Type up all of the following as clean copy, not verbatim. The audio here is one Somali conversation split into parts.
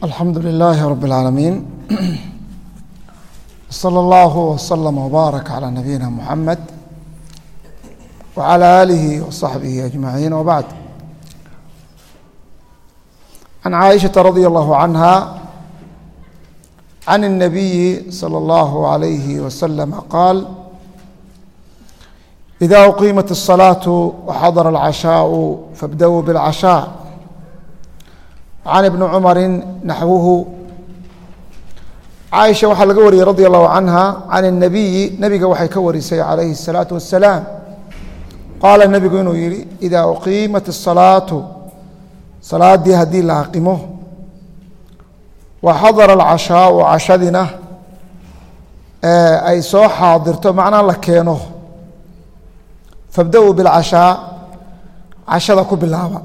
الحمد لله رب العالمين صلى الله وسلم وبارك على نبينا محمد وعلى آله وصحبه أجمعين وبعد. عن عائشة رضي الله عنها عن النبي صلى الله عليه وسلم قال: إذا أقيمت الصلاة وحضر العشاء فابدأوا بالعشاء. عن ابن عمر نحوه. caaisha waxaa laga wariyey radi allahu canha can الnabiyi nebiga waxay ka warisay calayhi الsalaatu wasalaam qaala nebigu inuu yihi idaa uqiimat الsalaatu salaadii haddii la aqimo wa xadara alcashaau cashadina ay soo xaadirto macnaa la keeno fabda-uu bilcashaa cashada ku bilaaba.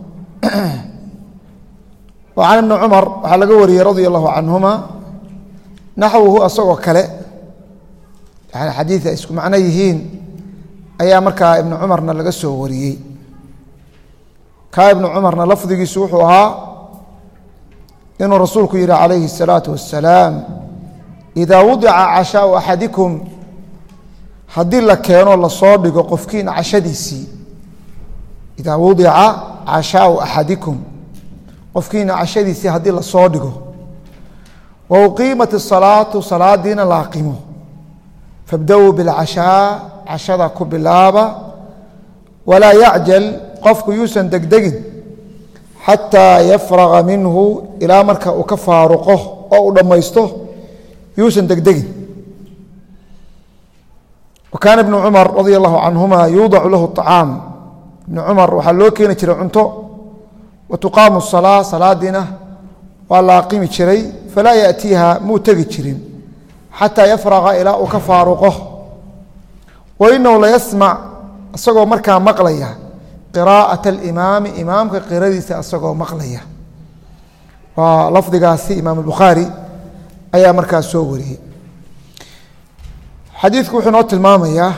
wa can ibni cumar waxaa laga wariyey radia allahu canhuma naxwuhu asagoo kale yani xadiid ay isku macno yihiin ayaa markaa ibnu cumarna laga soo wariyey. kaa ibnu cumarna lafdigiisu wuxuu ahaa inuu rasuulku yihi calayhi الsalaatu wassalaam idaa wadica cashaau axadikum haddii la keeno lasoo dhigo qofkiina cashadiisii idaa wadica cashaau axadikum qofkiina cashadiisii haddii lasoo dhigo wa uqiimat الsalaatu salaadiina la aqimo fabda-uu bilcashaa cashada ku bilaaba walaa yacjal qofku yuusan degdegin xataa yafraga minhu ilaa marka uu ka faaruqo oo uu dhammaysto yuusan degdegin. wa kaana ibnu cumar radia allahu canhuma yuudacu lahu طacaam ibnu cumar waxaa loo keeni jiray cunto wa tuqaamu الsalaa salaadiina waa la aqimi jiray falaa yaأtiiha muu tegi jirin xataa yafraqa ilaa uu ka faaruqo wa inahu layasmac isagoo markaa maqlaya qiraaءaةa اlimaami imaamka qiradiisa isagoo maqlaya. waa lafdigaasi imaam الbukhaari ayaa markaa soo wariyey. xadiidku wuxuu noo tilmaamayaa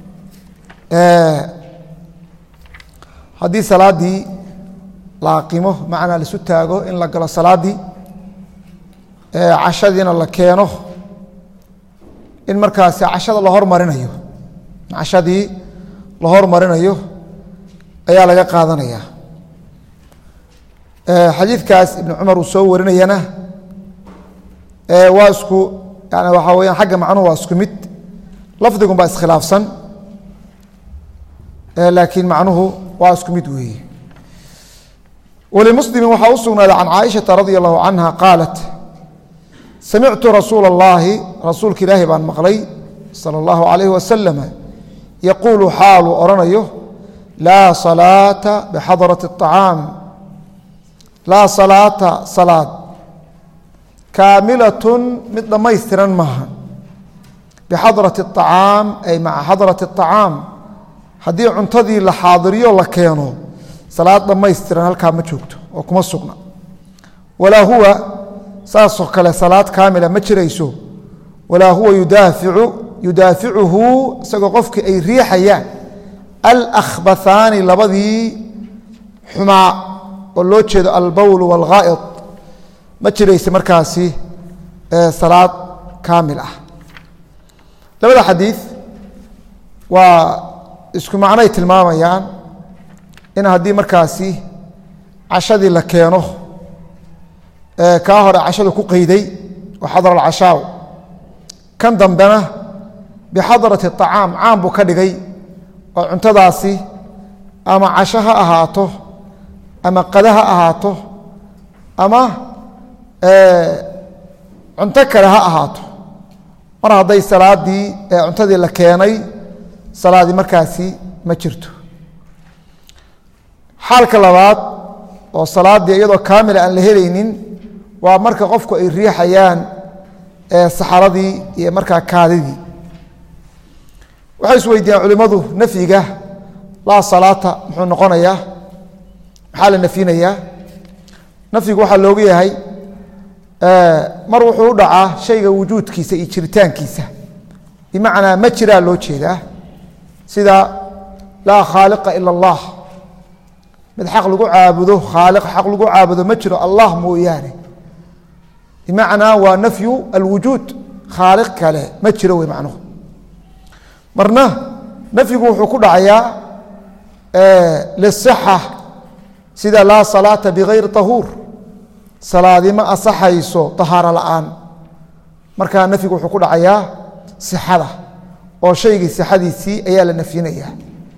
haddii salaadii la aqimo macnaa laisu taago in la galo salaadii cashadiina la keeno in markaasi cashada la hormarinayo cashadii la hormarinayo ayaa laga qaadanaya. xadiidkaas ibnu cumar uu soo warinayana waa isku yani waxaa weyaan xagga macnuhu waa isku mid lafdigun baa iskhilaafsan laakiin macnuhu waa isku mid weeye. walimuslimi waxaa u sugnaaday can caaishata radia allahu canha qaalat samictu rasuula اllahi rasuulka ilaahi baan maqlay salى اllahu alayh wasalama yaquulu xaaluu odhanayo laa salaata bixadrati الطacaam laa salaata salaad kaamilatun mid dhammaystiran maaha bixadrati الطacaam ay maca xadrati الطacaam haddii cuntadii la xaadiriyo la keeno salaad dhammaystiran halkaa ma joogto oo kuma sugna. walaa huwa saasoo kale salaad kaamila ma jirayso walaa huwa yudaaficuhu isagoo qofkii ay riixayaan alakhbathaani labadii xumaa oo loo jeedo albowl wاlghaa'id ma jiraysa markaasi salaad kaamil ah. labada xadiid waa isku macnoay tilmaamayaan in haddii markaasi cashadii la keeno kaa hore cashada ku qeyday wa xadara alcashaaw kan dambena bixadrati الطacaam caam buu ka dhigay oo cuntadaasi ama casho ha ahaato ama qada ha ahaato ama cunto kale ha ahaato mar hadday salaadii cuntadii la keenay salaadii markaasi ma jirto. xaalka labaad oo salaadii iyadoo kaamila aan la helaynin waa marka qofku ay riixayaan saxaradii iyo markaa kaadidii. waxay isweydiiyaan culimmadu nafyiga laa salaata muxuu noqonayaa maxaa la nafyinayaa. nafyigu waxaa loogu yahay mar wuxuu u dhacaa shayga wujuudkiisa iyo jiritaankiisa bimacnaa ma jiraa loo jeedaa sida laa khaaliqa ila اllah mid xaq lagu caabudo khaaliq xaq lagu caabudo ma jiro allah mooyaane بمعنى ونفي الوجود خالق كله ما جرى معناه مرنا نفي وحكود عيا للصحة سيدا لا صلاة بغير طهور صلاة ما أصحيسو طهارة الآن مركا نفي وحكود عيا صحة أو شيء صحديسي أيا لنفينيا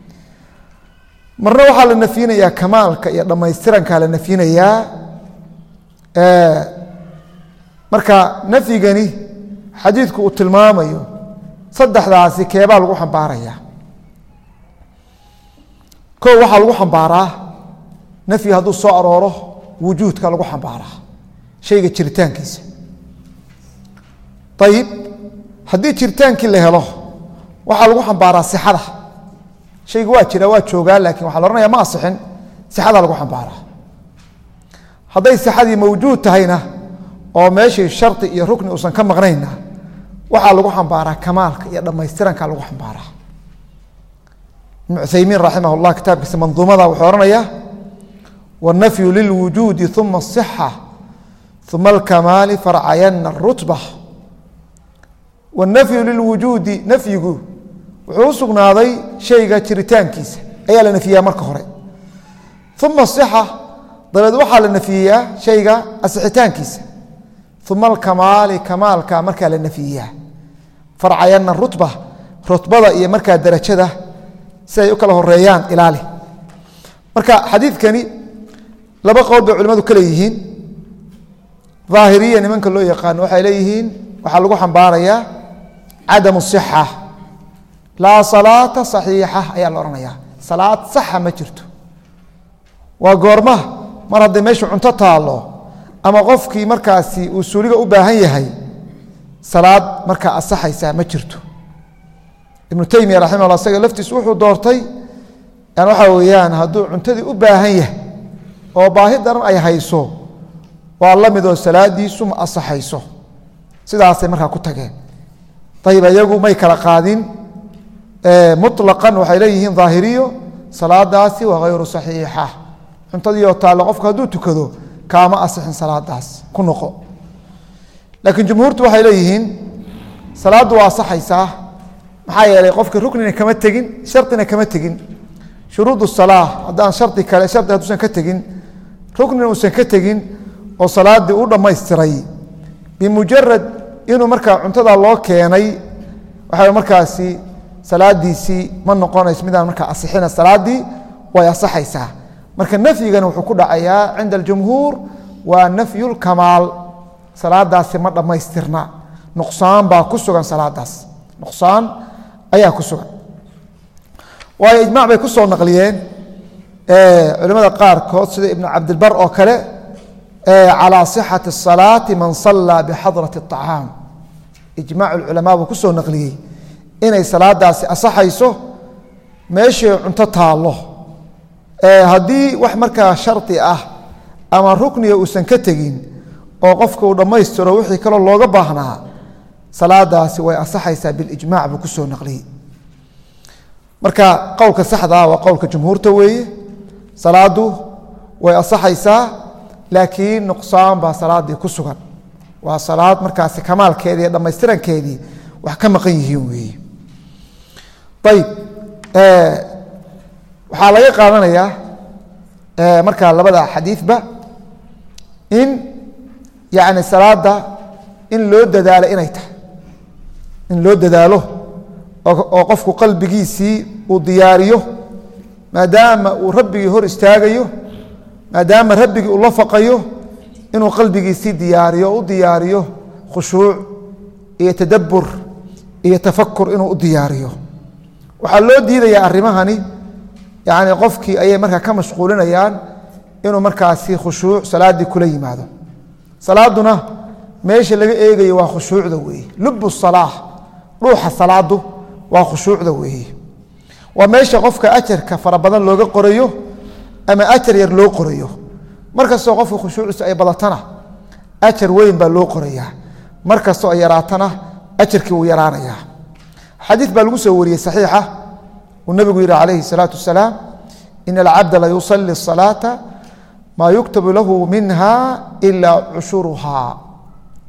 مرنا وحال لنفينيا كمال لما يسترن كان لنفينيا marka nafigani xadiidku uu tilmaamayo saddexdaasi keebaa lagu xambaaraya koo waxaa lagu xambaaraa nafyi hadduu soo arooro wujuudka lagu xambaaraa shayga jiritaankiisa ayib haddii jiritaankii la helo waxaa lagu xambaaraa sixada shayga waa jira waa joogaa laakiin waxaa la odhanaya ma asixin sixada lagu xambaaraa hadday sixadii mawjuud tahayna oo meeshii shardi iyo rukni uusan ka maqnayna waxaa lagu xambaaraa kamaalka iyo dhammaystiranka lagu xambaaraa ibn Uthaymin raximah llah kitaabkiisa manduumada wuxuu odhanayaa wannafyu lilwujuudi uma asixa uma alkamaali farcayana arutba wannafyu lilwujuudi nafyigu wuxuu u sugnaaday shayga jiritaankiisa ayaa la nafiyaa marka hore uma asixa dabeed waxaa la nafiyaa shayga asixitaankiisa uma alkamaali kamaalka markaa la nafiyaa farcayana rutba rutbada iyo markaa darajada si ay u kala horeeyaan ilaali marka xadiidkani laba qowl bay culimadu ka leeyihiin daahiriya nimanka loo yaqaano waxay leeyihiin waxaa lagu xambaarayaa cadamu sixa laa salaata saxiixa ayaa la odhanayaa salaad saxa ma jirto waa goorma mar hadday meeshu cunto taallo ama qofkii markaasi uu suuliga u baahan yahay salaad markaa asaxaysaa ma jirto ibnu taymiya raximah llah isaga laftiisu wuxuu doortay waxaa weeyaan hadduu cuntadii u baahan yahay oo baahi daran ay hayso waa la midoo salaadiisu ma asaxayso sidaasay markaa ku tageen ayib iyagu may kala qaadin muطlaqan waxay leeyihiin daahiriyo salaadaasi waa hayru saxiixa cuntadiioo taallo qofku hadduu tukado kaama asixin salaadaas ku noqo laakiin jumhuurtu waxay leeyihiin salaaddu waa asaxaysaa maxaa yeelay qofka ruknina kama tegin shardina kama tegin shuruud salaa haddaan shardi kale shardi hadduusan ka tegin ruknina uusan ka tegin oo salaaddii u dhammaystiray bimujarad inuu markaa cuntada loo keenay waxaa markaasi salaadiisii ma noqonayso midaan markaa asixina salaaddii way asaxaysaa marka nafyigani wuxuu ku dhacayaa cinda aljumhuur waa nafyu lkamaal salaadaasi ma dhammaystirna nuqsaan baa ku sugan salaadaas nuqsaan ayaa ku sugan waayo ijmac bay ku soo naqliyeen culimada qaarkood sida ibnu cabdilbar oo kale calaa sixati الsalaati man sallaa bixadrati الطacaam ijmac culamaa buu ku soo naqliyey inay salaadaasi asaxayso meeshii cunto taallo haddii wax markaa shardi ah ama rukniga uusan ka tegin oo qofka uu dhammaystiro wixii kaloo looga baahnaa salaadaasi way asaxaysaa bilijmac buu ku soo naqliyey marka qowlka saxdaa waa qowlka jumhuurta weeye salaadu way asaxaysaa laakiin nuqsaan baa salaaddii ku sugan waa salaad markaasi kamaalkeedii iyo dhammaystirankeedii wax ka maqan yihiin weeye ayib waxaa laga qaadanayaa markaa labada xadiidba in yani salaada in loo dadaalo inay tahay in loo dadaalo oo qofku qalbigiisii uu diyaariyo maadaama uu rabbigii hor istaagayo maadaama rabbigii uu la faqayo inuu qalbigiisii diyaariyo o u diyaariyo khushuuc iyo tadabbur iyo tafakur inuu u diyaariyo waxaa loo diidayaa arrimahani yani qofkii ayay markaa ka mashquulinayaan inuu markaasi khushuuc salaaddii kula yimaado salaaduna meesha laga eegayo waa khushuucda weeye lubu salaa dhuuxa salaadu waa khushuucda weeye waa meesha qofka ajarka fara badan looga qorayo ama ajar yar loo qorayo markastoo qofka khushuuciisa ay badatana ajar weyn baa loo qorayaa markastoo ay yaraatana ajarkii wuu yaraanayaa xadiid baa lagu soo wariyey saxiixa uu nabigu yihi calayhi الsalaaةu wasalaam ina alcabda la yusali الصalaaةa maa yuktabu lahu minha ila cushuruhaa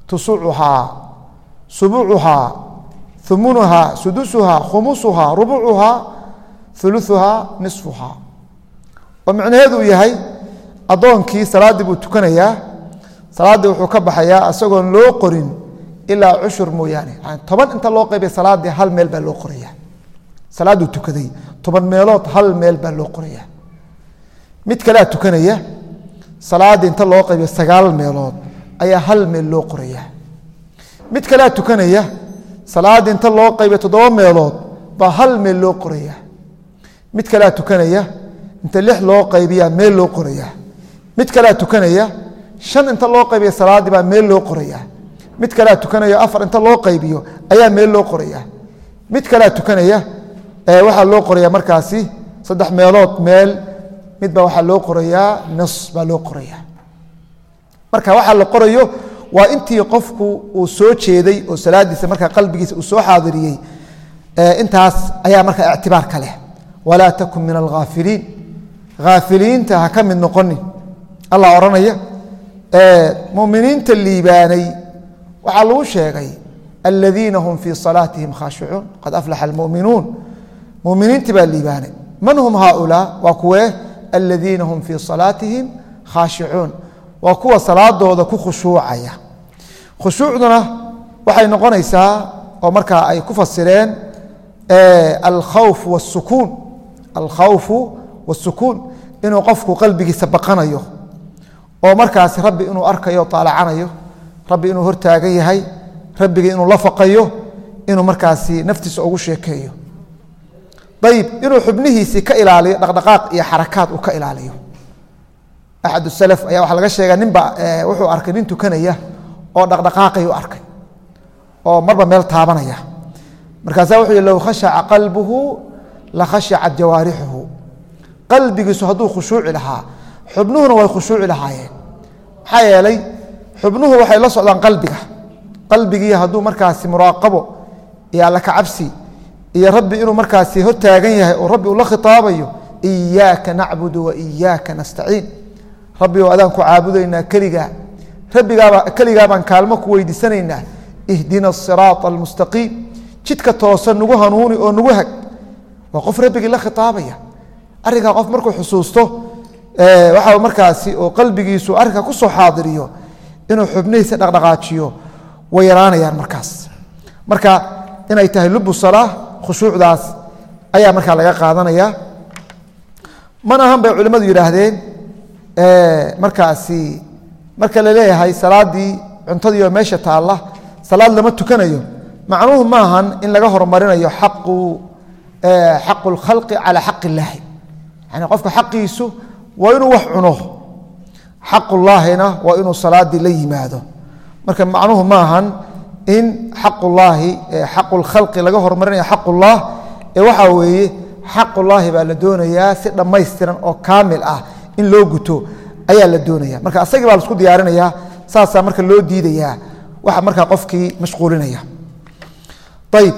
tusucuhaa subucuhaa humunuhaa sudusuhaa khumusuhaa rubucuhaa uluثuhaa nisfuhaa oo macnaheedu uu yahay addoonkii salaaddii buu tukanayaa salaaddii wuxuu ka baxayaa isagoon loo qorin ilaa cushur mooyaane yani 10 inta loo qaybay salaaddii hal meel baa loo qoraya salaadduu tukaday 10 meelood hal meel baa loo qoraya mid kalea tukanaya salaaddii inta loo qaybay 9 meelood ayaa hal meel loo qoraya mid kalea tukanaya salaaddii inta loo qaybay 7 meelood baa hal meel loo qoraya mid kalea tukanaya inta 6 loo qaybiyaa meel loo qoraya mid kalea tukanaya 5 inta loo qaybiya salaaddii baa meel loo qoraya mid kalea tukanaya 4 inta loo qaybiyo ayaa meel loo qoraya mid kalea tukanaya waxaa loo qoraya markaasi 3 meelood meel midbaa waxaa loo qorayaa nas baa loo qoraya marka waxaa la qorayo waa intii qofku uu soo jeeday oo salaadiisa markaa qalbigiisa uu soo xaadiriyey intaas ayaa markaa ictibaar ka leh walaa takun min alghaafiliin haafiliinta ha ka mid noqonin allah odhanaya muminiinta liibaanay waxaa lagu sheegay aladiina hum fii salaatihim khaashicuun qad aflaxa almuminuun muminiintii baa liibaanay man hum haaulaa waa kuwee aladiina hum fii salaatihim khaashicuun waa kuwa salaadooda ku khushuucaya khushuucduna waxay noqonaysaa oo markaa ay ku fasireen alkhawfu wasukuun inuu qofku qalbigiisa baqanayo oo markaas rabbi inuu arkayo taalacanayo rabbi inuu hortaagan yahay rabbigii inuu la faqayo inuu markaasi naftiisa ugu sheekeeyo ayib inuu xubnihiisii ka ilaaliyo dhaqdhaqaaq iyo xarakaad uu ka ilaaliyo axad salaf ayaa waxaa laga sheegaa ninba wuxuu arkay nin tukanaya oo dhaqdhaqaaqay u arkay oo marba meel taabanaya markaasaa wuxuu yihi low khashaca qalbuhu la khashacat jawaarixuhu qalbigiisu hadduu khushuuci lahaa xubnuhuna way khushuuci lahaayeen maxaa yeelay xubnuhu waxay la socdaan qalbigii hadduu markaasi muraaqabo iyo alla ka cabsi iyo rabbi inuu markaasi hortaagan yahay oo rabbi uu la khitaabayo iyaaka nacbudu wa iyaaka nastaciin rabbi oo adaan ku caabudaynaa keligaa baan kaalmo ku weydiisanaynaa ihdina asiraata almustaqiim jidka toosan nagu hanuuni oo nagu hag waa qof rabbigii la khitaabaya arrinkaa qof markuu xusuusto waxa markaasi oo qalbigiisu arrinka ku soo xaadiriyo inuu xubnihiisa dhaqdhaqaajiyo way yaraanayaan marka inay tahay lubu salaa khushuucdaas ayaa markaa laga qaadanaya mana ahan bay culimmadu yidhaahdeen markaasi marka la leeyahay salaaddii cuntadii oo meesha taalla salaad lama tukanayo macnuhu maahan in laga horumarinayo xaqu اlkhalqi calaa xaq illaahi yani qofka xaqiisu waa inuu wax cuno xaqullaahina waa inuu salaadii la yimaado marka macnuhu maahan in xaqullaahi xaqu lkhalqi laga horumarinayo xaqullah waxaa weeye xaqullaahi baa la doonayaa si dhammaystiran oo kaamil ah in loo guto ayaa la doonaya marka asagii baa laisku diyaarinayaa saasaa marka loo diidayaa waxa markaa qofkii mashquulinaya ayib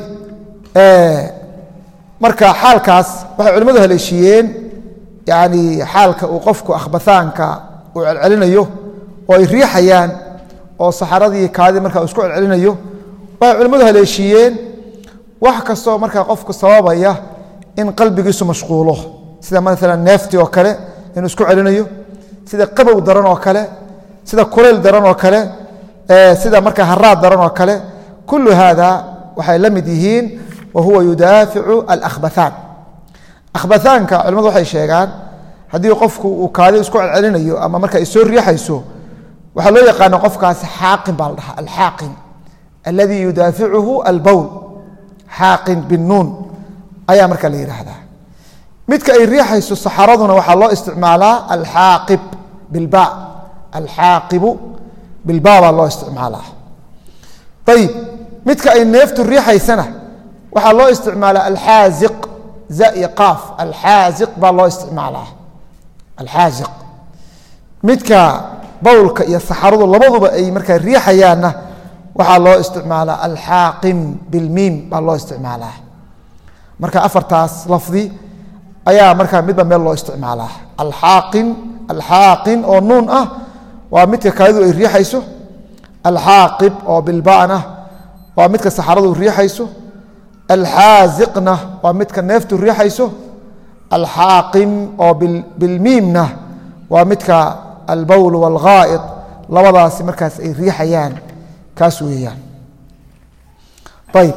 marka xaalkaas waxay culimmadu haleeshiiyeen yani xaalka uu qofku akhbathaanka uu celcelinayo oo ay riixayaan oo saxaradii kaadii markaa uu isku celcelinayo waxay culimmadu haleeshiiyeen wax kastoo markaa qofku sababaya in qalbigiisu mashquulo sida maalan neeftii oo kale inuu isku celinayo sida qabow daran oo kale sida kulayl daran oo kale sida markaa haraad daran oo kale kullu haada waxay la mid yihiin wa huwa yudaaficu alakhbathaan akhbathaanka culimmadu waxay sheegaan haddii qofku uu kaadi isku celcelinayo ama marka ay soo riixayso waxaa loo yaqaana qofkaasi xaaqin baa la dhahaa alxaaqin alladii yudaaficuhu albowl xaaqin binuun ayaa marka la yidhaahdaa midka ay riixayso saxaraduna waxaa loo isticmaalaa alxaaqib bilba alxaaqibu bilba baa loo isticmaalaa ayib midka ay neeftu riixaysana waxaa loo isticmaalaa alxaaziq zai qaaf alxaaziq baa loo isticmaalaa alxaaziq midka bowlka iyo saxaradu labaduba ay markaa riixayaanna waxaa loo isticmaalaa alxaaqim bilmiim baa loo isticmaalaa marka afartaas lafdi ayaa markaa midba meel loo isticmaalaa alxaaqin oo nuun ah waa midka kaadidu ay riixayso alxaaqib oo bilba'na waa midka saxaradu riixayso, alxaaziqna waa midka neeftu riixayso, alxaaqim oo bilmiimna waa midka albowl wاlghaa'id labadaasi markaas ay riixayaan kaas weeyaan. ayb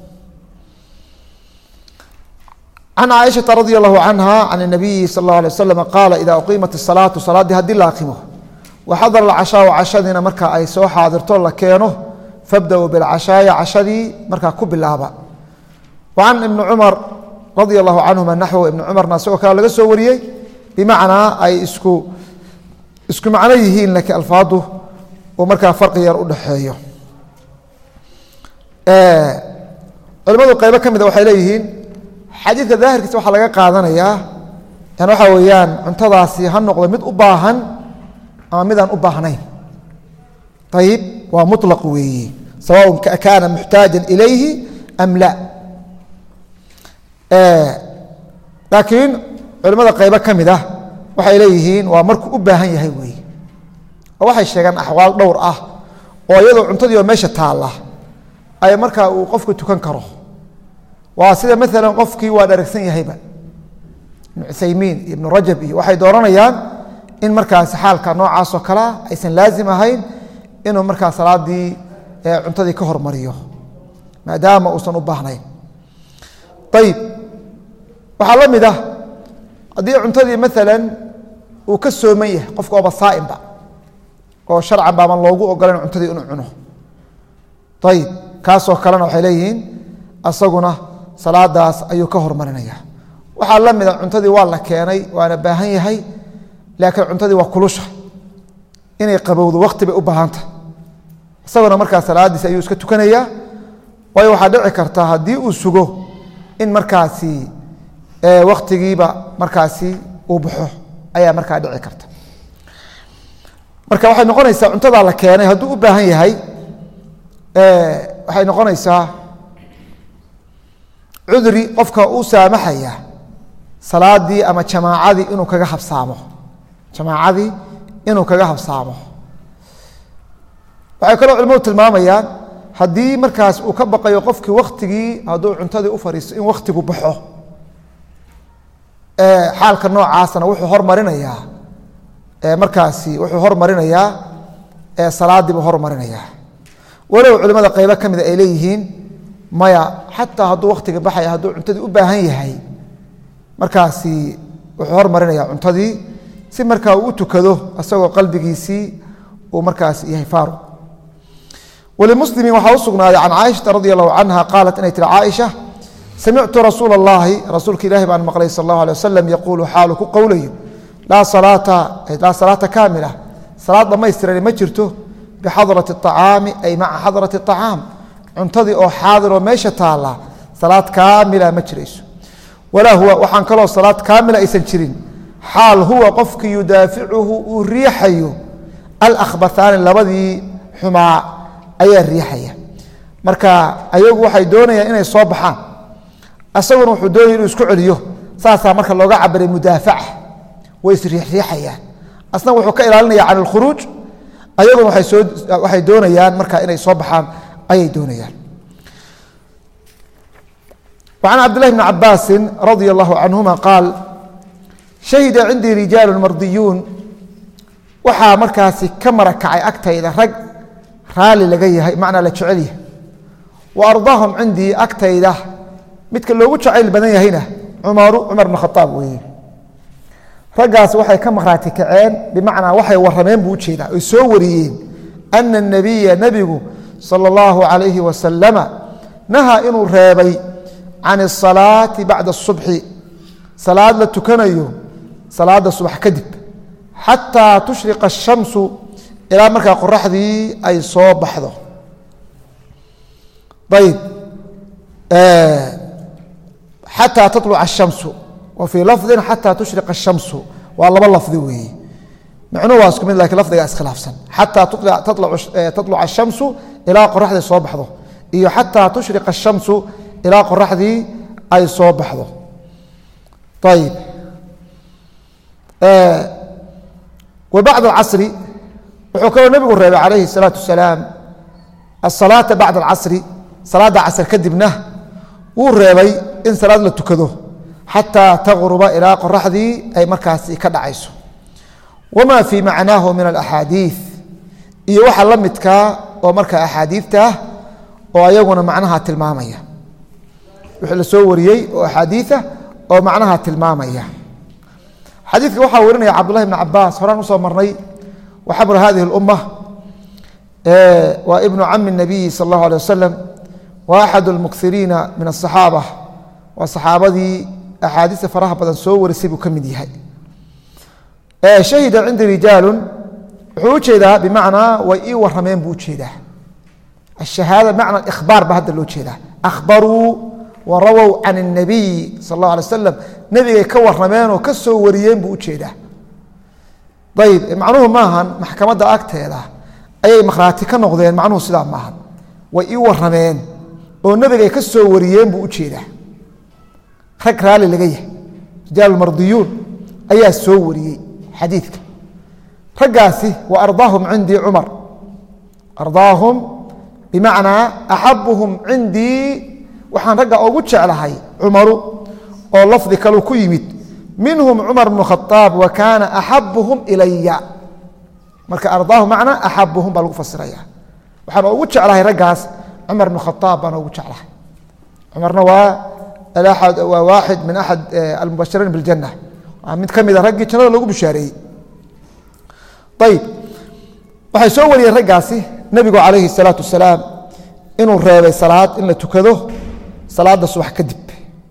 can caaishaةa radي الlahu canha can الnabiyi salى الlaه alيه waslm qaala ida uqiimat الsalaatu salaaddii haddii la aqimo waxadara alcashaau cashadiina marka ay soo xaadirto la keeno fabda-uu bilcashaaya cashadii markaa ku bilaaba. wa can ibni cumar radi allahu canhuma naxwu ibni cumarna isagoo kale laga soo wariyey bimacnaa ay isku macno yihiin laakiin alfaadu uu markaa farqi yar u dhexeeyo. culimadu qaybo ka mida waxay leeyihiin xadiidka daahirkiisa waxaa laga qaadanayaa yani waxaa weeyaan cuntadaasi ha noqdo mid u baahan ama midaan u baahnayn. ayib waa muطlaq weeye sawaء kaana muxtaaja ilayhi am la. laakiin culimada qaybo ka mid ah waxay leeyihiin waa markuu u baahan yahay weeye oo waxay sheegaan axwaal dhowr ah oo iyadoo cuntadii oo meesha taalla ay markaa uu qofku tukan karo. waa sida maalan qofkii waa dharagsan yahayba ibnu cuthaymiin iyo ibnu rajab iyo waxay dooranayaan in markaasi xaalka noocaas oo kalea aysan laazim ahayn inuu markaa salaadii cuntadii ka hormariyo maadaama uusan u baahnayn. ayib waxaa la mid ah haddii cuntadii maalan uu ka sooman yahay qofka ooba saa'imba oo sharcan baaban loogu ogolayn cuntadii inuu cuno. ayib kaasoo kalena waxay leeyihiin asaguna salaadaas ayuu ka hormarinaya. waxaa la mida cuntadii waa la keenay waana baahan yahay laakiin cuntadii waa kulusha inay qabowdo waqti bay u baahanta isaguna markaa salaadiisi ayuu iska tukanayaa. waayo waxaa dhici karta haddii uu sugo in markaasi waktigiiba markaasi uu baxo ayaa markaa dhici karta. marka waxay noqonaysaa cuntadaa la keenay hadduu u baahan yahay waxay noqonaysaa cudri qofka uu saamaxaya salaadii ama jamaacadii inuu kaga habsaamo waxay kaloo culimadu tilmaamayaan haddii markaas uu ka baqayo qofkii waktigii hadduu cuntadii u fariisto in waktigu baxo xaalka noocaasna wuxuu hormarinayaa salaadii buu hormarinayaa. walow culimada qaybo ka mida ay leeyihiin maya xataa hadduu waktiga baxaya hadduu cuntadii u baahan yahay markaasi wuxuu hormarinaya cuntadii si markaa uu u tukado isagoo qalbigiisii uu markaas yahay faaruq. walimuslimiin waxaa u sugnaaday can caaishata radi allahu canha qaalat inay tiri caaisha samictu rasuula اllahi rasuulka ilaahi baan maqlay sal اllahu alيه wasalam yaquulu xaalu ku qowlayo laa salaata kaamila salaad dhammaystirani ma jirto bixadrati الطacaami ay maca xadrati الطacaam cuntadii oo xaadiroo meesha taalla salaad kaamila ma jirayso. walaa huwa waxaan kaloo salaad kaamila aysan jirin xaal huwa qofkii yudaaficuhu uu riixayo alakhbathaani labadii xumaa ayaa riixaya. marka ayagu waxay doonayaan inay soo baxaan asaguna wuxuu doonaya inuu isku celiyo saasaa marka looga cabiray mudaafaca way isriixriixayaan asna wuxuu ka ilaalinaya can alkhuruuj ayaguna waxay doonayaan marka inay soo baxaan ayay doonayaan. وعن عبد الله بن عباس رضي الله عنهما قال شhهد عindيi رiجاaل mardiyuun waxaa markaasi ka marakacay agtayda rag raali laga yahay macnaa la jecel yahay وأرضاهم cindii agtayda midka loogu jacayl badan yahayna cumar بن khaطاab weeye. raggaas waxay ka maqhraati kaceen bimacnaa waxay warameen buu ujeedaa oy soo wariyeen أna النabiya nebigu salى الlahu عalayhi wasalama nahaa inuu reebay can الصalaaةi bacda الصubxi salaad la tukanayo salaada subax kadib xataa tushriqa الshamsu ilaa markaa qoraxdii ay soo baxdo. ayb xataa taطluca الshamsu wa fii lafdi xataa tushriqa الshamsu waa laba lafdi weeye macnuhu waa isku mid lakin lafdigaa iskhilaafsan xataa taطluca الshamsu ilaa qoraxdii soo baxdo iyo xataa tushriqa الshamsu ilaa qoraxdii ay soo baxdo. ayb wa bacd اcasri wuxuu kaloo nabigu reebay calayhi الsalaaةu wasalaam aلsalaaةa bacda اlcasri salaada casr kadibna wuu reebay in salaad la tukado xataa tagruba ilaa qoraxdii ay markaasi ka dhacayso wama fii macnaahu min alaxaadiiث iyo waxa la midkaa oo markaa axaadiidta ah oo ayaguna macnaha tilmaamaya wixii la soo wariyey oo axaadiiثa oo macnaha tilmaamaya xadiidka waxaa warinaya cabdullahi bn cabaas horaan usoo marnay wa xabru hadihi اlumma waa ibnu cami الnabiyi salى اllahu alيه wasalam wa axad اlmukiriina min aلصaxaabة waa saxaabadii axaadiista faraha badan soo warisay buu ka mid yahay shahida cindi rijaalu wuxuu ujeedaa bimacnaa way ii warameen buu ujeedaa ashahaada bimacna ikhbaar ba hadda loo jeedaa akhbaruu warawow can الnabiy sal اllah alay wasalam nebigay ka warameen oo ka soo wariyeen buu ujeedaa ayib macnuhu maahan maxkamadda agteeda ayay makhraati ka noqdeen macnuhu sidaa maahan way ii warameen oo nebigay ka soo wariyeen buu ujeedaa rag raali laga yahay rijaal mardiyuun ayaa soo wariyey xadiidka raggaasi wa ardaahum cindii cumar ardaahum bimacnaa axabuhum cindii waxaan ragga ugu jeclahay cumaru oo lafdi kalu ku yimid minhum cumar bnu khaaab wa kaana axabuhum ilaya marka ardaahum macnaa axabuhum baa lagu fasiraya waxaan ugu jeclahay raggaas cumar bnu khaaab baan ugu jeclahay cumarna waa waaxid min axad almubashiriin biاljanna waa mid ka mida raggii jannada lagu bishaareeyey ayib waxay soo wariyeen raggaasi nebigu calayhi الsalaatu wasalaam inuu reebay salaad in la tukado salaada subax kadib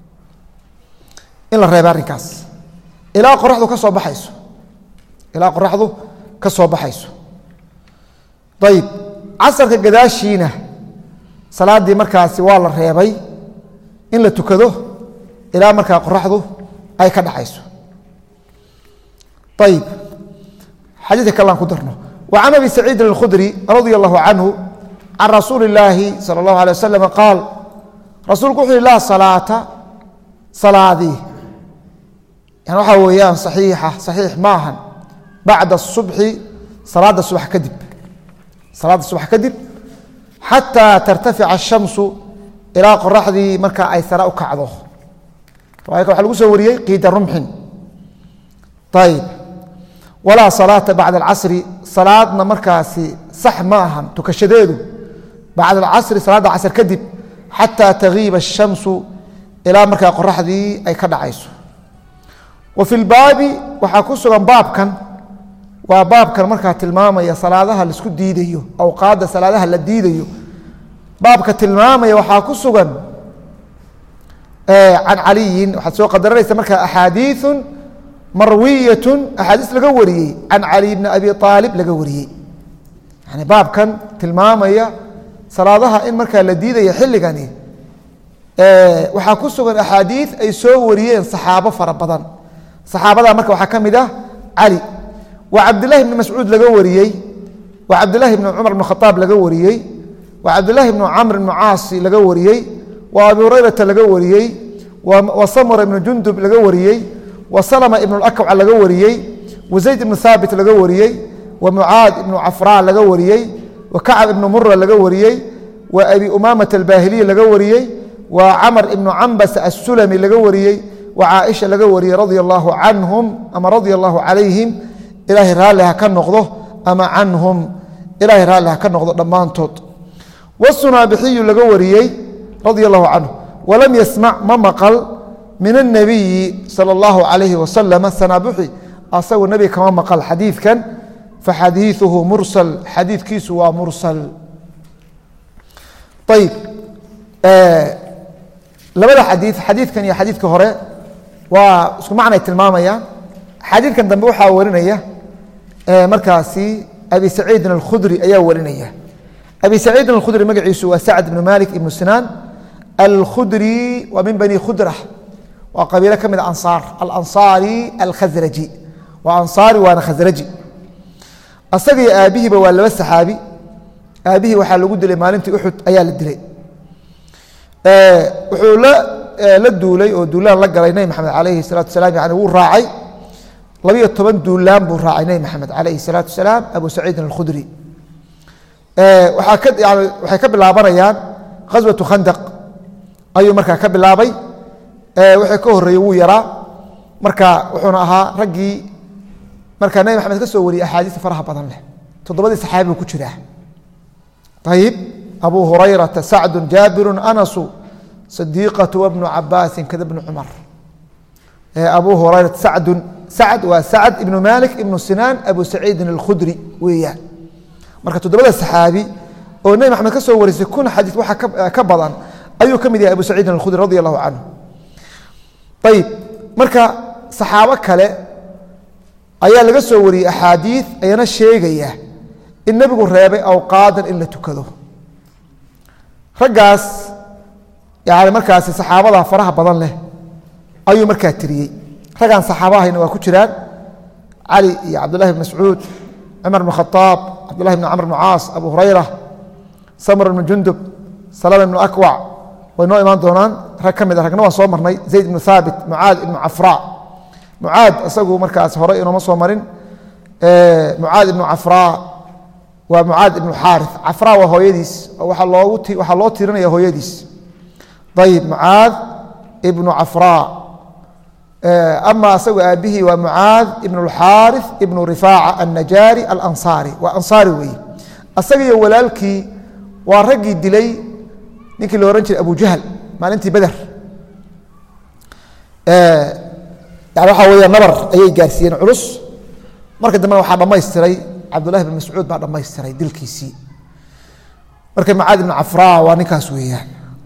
in la reebay arrinkaas ilaa qoraxdu ka soo baxayso ilaa qoraxdu ka soo baxayso ayib casarka gadaashiina salaaddii markaasi waa la reebay in la tukado ilaa markaa qoraxdu ay ka dhacayso ayib xadiidka kalean ku darno wa can abi saciidin اlkhudri radia allahu canhu can rasuuli اllaahi salى اllahu alيه wasalam qaal rasuulku wuxuu yihi laa salaata salaadii yani waxaa weeyaan saxiix ma ahan bacda الصubxi salaada subax kadib xataa tartafica الshamsu ilaa qoraxdii markaa ay sare u kacdo riwaayadka waxaa lagu soo wariyey qiida rumxin ayib walaa salaata bacda alcasri salaadna markaasi sax ma ahan tukashadeedu bacda alcasri salaadda casr kadib xataa tagiiba الshamsu ilaa markaa qoraxdii ay ka dhacayso wa fi lbaabi waxaa ku sugan baabkan waa baabkan markaa tilmaamaya salaadaha laisku diidayo awqaadda salaadaha la diidayo baabka tilmaamaya waxaa ku sugan can caliyin waxaad soo qadaranaysa markaa axaadiiثu marwiyatu axaadiis laga wariyey can cali bni abi aalib laga wariyey yani baabkan tilmaamaya salaadaha in markaa la diidaya xilligani waxaa ku sugan axaadiiث ay soo wariyeen saxaabo fara badan saxaabada marka waxaa ka mid ah cali wa cabdillahi bni mascuud laga wariyey wa cabdillahi bni cumar bn khaaab laga wariyey wa cabdillaahi bnu camr bnu caasi laga wariyey wa abi hurayrata laga wariyey wa samura ibnu jundub laga wariyey wa salma ibnu akwac laga wariyey wa zayd ibnu haabit laga wariyey wa mucaad ibnu cafraan laga wariyey wa kacab ibnu mura laga wariyey wa abi umaamata albaahiliyi laga wariyey wa camr ibnu cambas assulami laga wariyey wa caaisha laga wariyey radia allahu canhum ama radia allahu calayhim ilaahay raalli ha ka noqdo ama canhum ilaahay raalli ha ka noqdo dhammaantood wsunaabixiyu laga wariyey radia allahu canhu walam yasmac ma maqal min الnabiyi salى اllahu alayhi wasalam sanaabuxi asagu nebiga kama maqal xadiidkan faxadiiثuhu mursal xadiidkiisu waa mursal ayib labada xadii xadiidkan iyo xadiidka hore waa isku macnay tilmaamayaan xadiidkan dambe waxaa warinaya markaasi abi saciidin alkhudri ayaa warinaya abi saciidin alkhudri magaciisu waa sacd ibnu malik ibnu sinaan alkhudri waa min bani khudra waa qabiilo ka mid a ansaar alansaari alkhasraji waa ansaari waana khasraji asaga iyo aabihiiba waa laba saxaabi aabihii waxaa lagu dilay maalintii uxud ayaa la dilay wuxuu la duulay oo duulaan la galay nebi maxamed calayhi salaatu wasalaam yani wuu raacay 12 duulaan buu raacay nabi maxamed calayhi salaatu wasalaam abu saciidin alkhudri waxay ka bilaabanayaan ghaswatu khandaq ayuu markaa ka bilaabay wixii ka horreeyey wuu yaraa marka wuxuuna ahaa raggii markaa nabi maxamed ka soo wariyey axaadiista faraha badan leh 7 saxaabi buu ku jiraa ayib abu hurayrata sacdu jaabiru anasu صديقة وابن عباس كذا ابن عمر أبو هريرة سعد وسعد ابن مالك ابن سنان أبو سعيد الخدري وياه marka 7 saxaabi oo nabi maxamed ka soo warisay kun xadiis waxa ka badan ayuu kamid yahay Abu Sa'id al-Khudri radiyallahu anhu tayib marka saxaabo kale ayaa laga soo wariyay axaadiis ayana sheegaya in nabigu reebay awqaadan in la tukado ragaas yaani markaas saxaabada faraha badan leh ayuu markaa tiriyay ragaan saxaabahayna waa ku jiraan Ali iyo Abdullah ibn Mas'ud Umar ibn Khattab Abdullah ibn Amr ibn Aas Abu Hurairah Samr ibn Jundub Salam ibn Akwa way noo imaan doonaan rag kamid ah ragna waa soo marnay Zayd ibn Thabit Muaad ibn Afra Muaad asagu markaas hore inoo soo marin Muaad ibn Afra waa Muaad ibn Harith Afra waa hooyadiis waxa loo tirinaya hooyadiis طيب معاذ ابن عفراء أما أسوى أبيه ومعاذ ابن الحارث ابن رفاعة النجاري الأنصاري وأنصاري وي أسوى ولالكي ورقي دلي نيكي لورنش أبو جهل ما أنت بدر يعني وحاوية نبر أي جارسين علص مركز دمان وحا ما يستري عبد الله بن مسعود بعد ما يستري دلكيسي مركز معاذ بن عفراء ونكاس وياه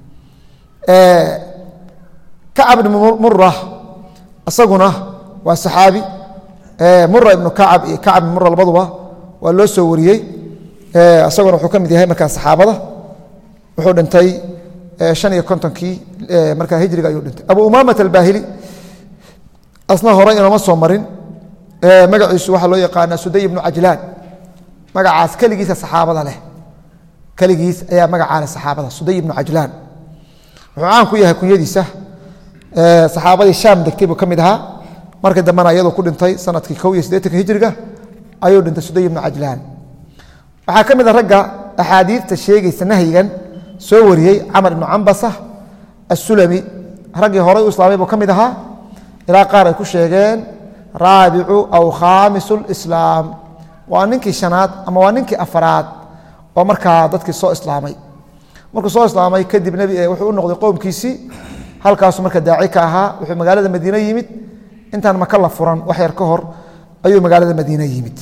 كعب بن مرة أصغنا وصحابي مرة ابن كعب بن مرة البضوة واللو سوريي أصغنا حكم دي هاي مكان صحابة وحود انتي شان يكونتن كي مركان هجري قايود انتي أبو أمامة الباهلي أصلا هرين وما صومرين مقعيس waxa loo yaqaan Suday ibn Ajlan magacaas kaligiisa saxaabada leh kaligiis ayaa magacaana saxaabada Suday ibn Ajlan wuxuu ku yahay kunyadiisa saxaabadii Shaam degtay buu kamid ahaa marka dambana iyadoo ku dhintay sanadkii 180 hijriga ayuu dhintay Suday ibn Ajlan waxa kamid ah ragga axaadiista sheegaysa nahyigan soo wariyay Amr ibn Ambasa as-Sulami ragii hore u islaamay buu kamid ahaa ilaa qaar ay ku sheegeen raabicu aw khamisul islaam waa ninkii shanaad ama waa ninkii afraad oo markaa dadkii soo islaamay markuu soo islaamay kadib nabi wuxuu u noqday qoomkiisii halkaas marka daaci ka ahaa wuxuu magaalada Madiina yimid intaan maka la furan wax yar ka hor ayuu magaalada Madiina yimid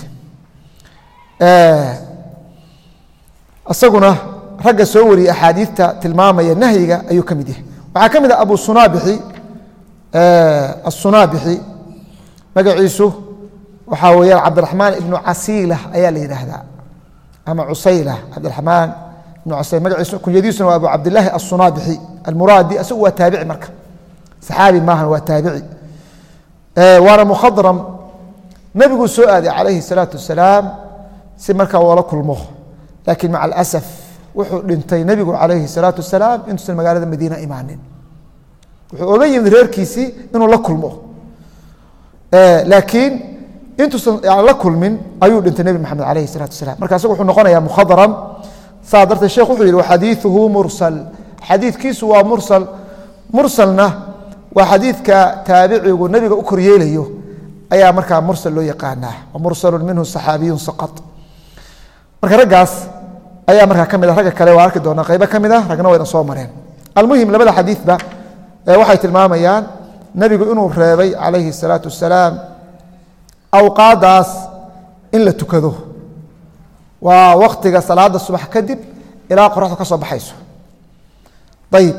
asaguna ragga soo wari axaadiista tilmaamaya nahyiga ayuu kamid yahay waxa kamid ah Abu Sunabihi as-Sunabihi magaciisu waxa weeyaan Abdurrahman ibn Asila ayaa la yiraahdaa ama Usayla Abdurrahman ibn Asila magaciisu kunyadiisuna waa Abu Abdullah as-Sunabihi al-Muradi asagu waa taabici marka saxaabi maahan waa taabici waana mukhadram nabigu soo aaday calayhi salaatu wasalaam si marka wala kulmo laakiin maca al-asaf wuxuu dhintay nabigu calayhi salaatu wasalaam intuusan magaalada Madiina imaanin wuxuu oga yimid reerkiisii inuu la kulmo laakiin intuusan la kulmin ayuu dhintay nabi maxamed calayhi salaatu wasalaam marka asagu wuxuu noqonayaa mukhadram صادرت الشيخ وحيد وحديثه مرسل حديث كيس ومرسل مرسلنا وحديث كتابعي والنبي أكريه له أي مركا مرسل له يقانه ومرسل منه صحابي سقط مركا رجاس أي مركا كمله رجع كله وارك دونا قيبة كمله رجعنا وين صومرين المهم لبلا حديث ده وحي الماميان نبي إنه ربي عليه الصلاة والسلام أو قاداس إلا تكذوه ووقتك صلاة الصبح كدب إلى قرأت كصبح حيث طيب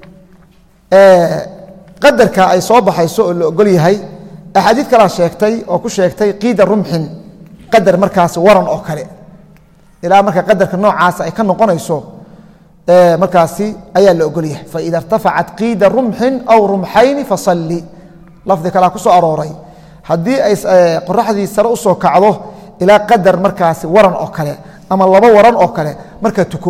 قدر كأي صبح حيث قولي هاي أحاديث كلا شيكتي أو كل شيكتي قيد الرمح قدر مركز ورن أو كله إلى مركز قدر كنوع عاصي كان نقول يسوع مركزي أي اللي قوليه فإذا ارتفعت قيد رمح أو رمحين فصلي لفظ كلا كسو أروري هدي قرأ هذه سرقصه كعضه إلى قدر مركز ورن أو كله أما الله ورن أو كله مركز تكو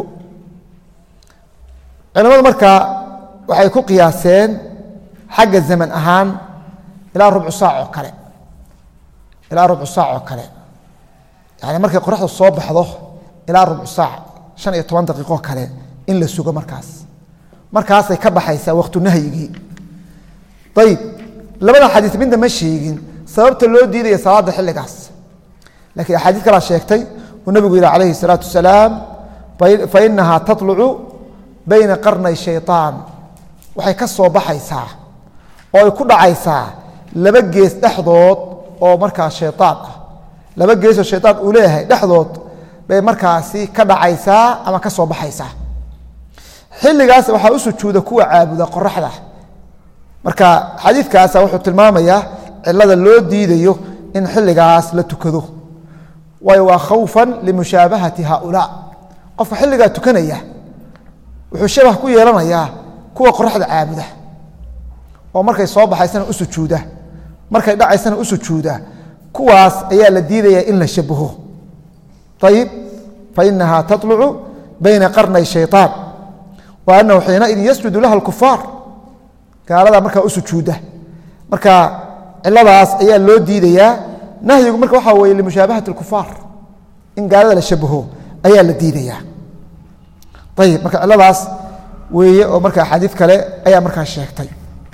علماء مركز وحيكون قياسين حق الزمن أهان إلى ربع ساعة أو كله ilaa rubcu saac oo kale yani markay qoraxdu soo baxdo ilaa rubcu saac 15 daqiiqo kale in la sugo markaasay ka baxaysaa waqtu nahyigii ayib labada xadiis midna ma sheegin sababta loo diidayo salaada xilligaas laakiin axaadiis kala sheegtay uu nabigu yidhi calayhi salaatu wasalaam fa inahaa tatlucu bayna qarnay shaytaan waxay ka soo baxaysaa oo ay ku dhacaysaa laba gees dhexdood oo markaa shaytaan ah laba gees oo shaytaan uu leeyahay dhexdood bay markaasi ka dhacaysaa ama ka soo baxaysaa xilligaas waxaa u sujuuda kuwa caabuda qoraxda marka xadiidkaasa wuxuu tilmaamayaa cilada loo diidayo in xilligaas la tukado waayo waa khawfan limushaabahati haaulaa qofka xilligaa tukanaya wuxuu shabah ku yeelanayaa kuwa qoraxda caabuda oo markay soo baxaysana u sujuuda markay dhacaysana u sujuuda kuwaas ayaa la diidayaa in la shabaho ayib fainahaa talucu bayna qarnay shayطaan wa anahu xiinaidin yasjudu laha اlkufaar gaalada markaa u sujuuda marka ciladaas ayaa loo diidayaa nahyigu marka waxaa weye limushaabahati اlkufaar in gaalada la shabaho ayaa la diidayaa ayib marka ciladaas weeye oo marka axaadiid kale ayaa markaa sheegtay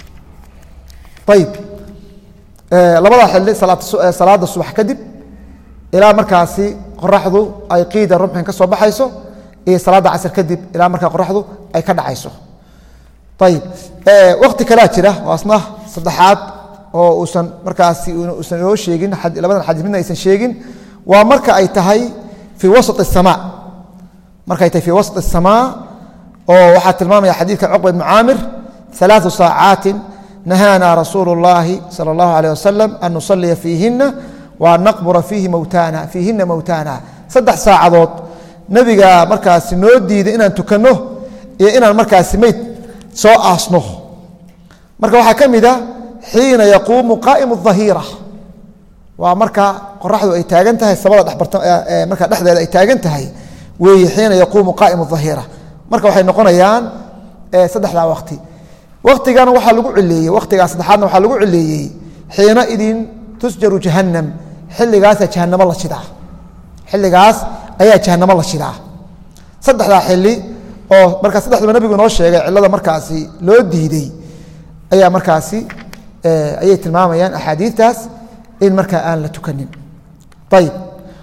ayib labada xili salaada subax kadib ilaa markaasi qoraxdu ay qiida rumxin ka soo baxayso iyo salaada casr kadib ilaa markaa qoraxdu ay ka dhacayso ayib wakti kalaa jira oo asna saddexaad oo uusan markaasi uusan inoo sheegin labadan xadiis midna aysan sheegin waa marka ay tahay fii wasط الsamaa marka ay tahay fii wasط الsamaa oo waxaa tilmaamaya xadiidka cuqba ibnu caamir 3 saacaati nahaana rasuulu اllahi salى اllahu عalيه wasalam an nusaliya fiihina waan naqbura fiihina mowtaana 3 saacadood nebiga markaasi noo diiday inaan tukanno iyo inaan markaasi meyd soo aasno marka waxaa ka mid a xiina yaquumu qaa'imu الظahiira waa marka qoraxdu ay taagan tahay sabada marka dhexdeeda ay taagan tahay weeye xiina yaquumu qaa'imu الظahiira marka waxay noqonayaan 3 waqti waqtigana waxaa lagu cileeyey waqtigaa saddexaadna waxaa lagu cileeyey xiina idin tusjaru jahannam xilligaasa jahanamo la shidaa xilligaas ayaa jahanamo la shidaa 3 xili oo marka 3daba nabigu inoo sheegay cilada markaasi loo diiday ayaa markaasi ayay tilmaamayaan axaadiidtaas in markaa aan la tukanin ayib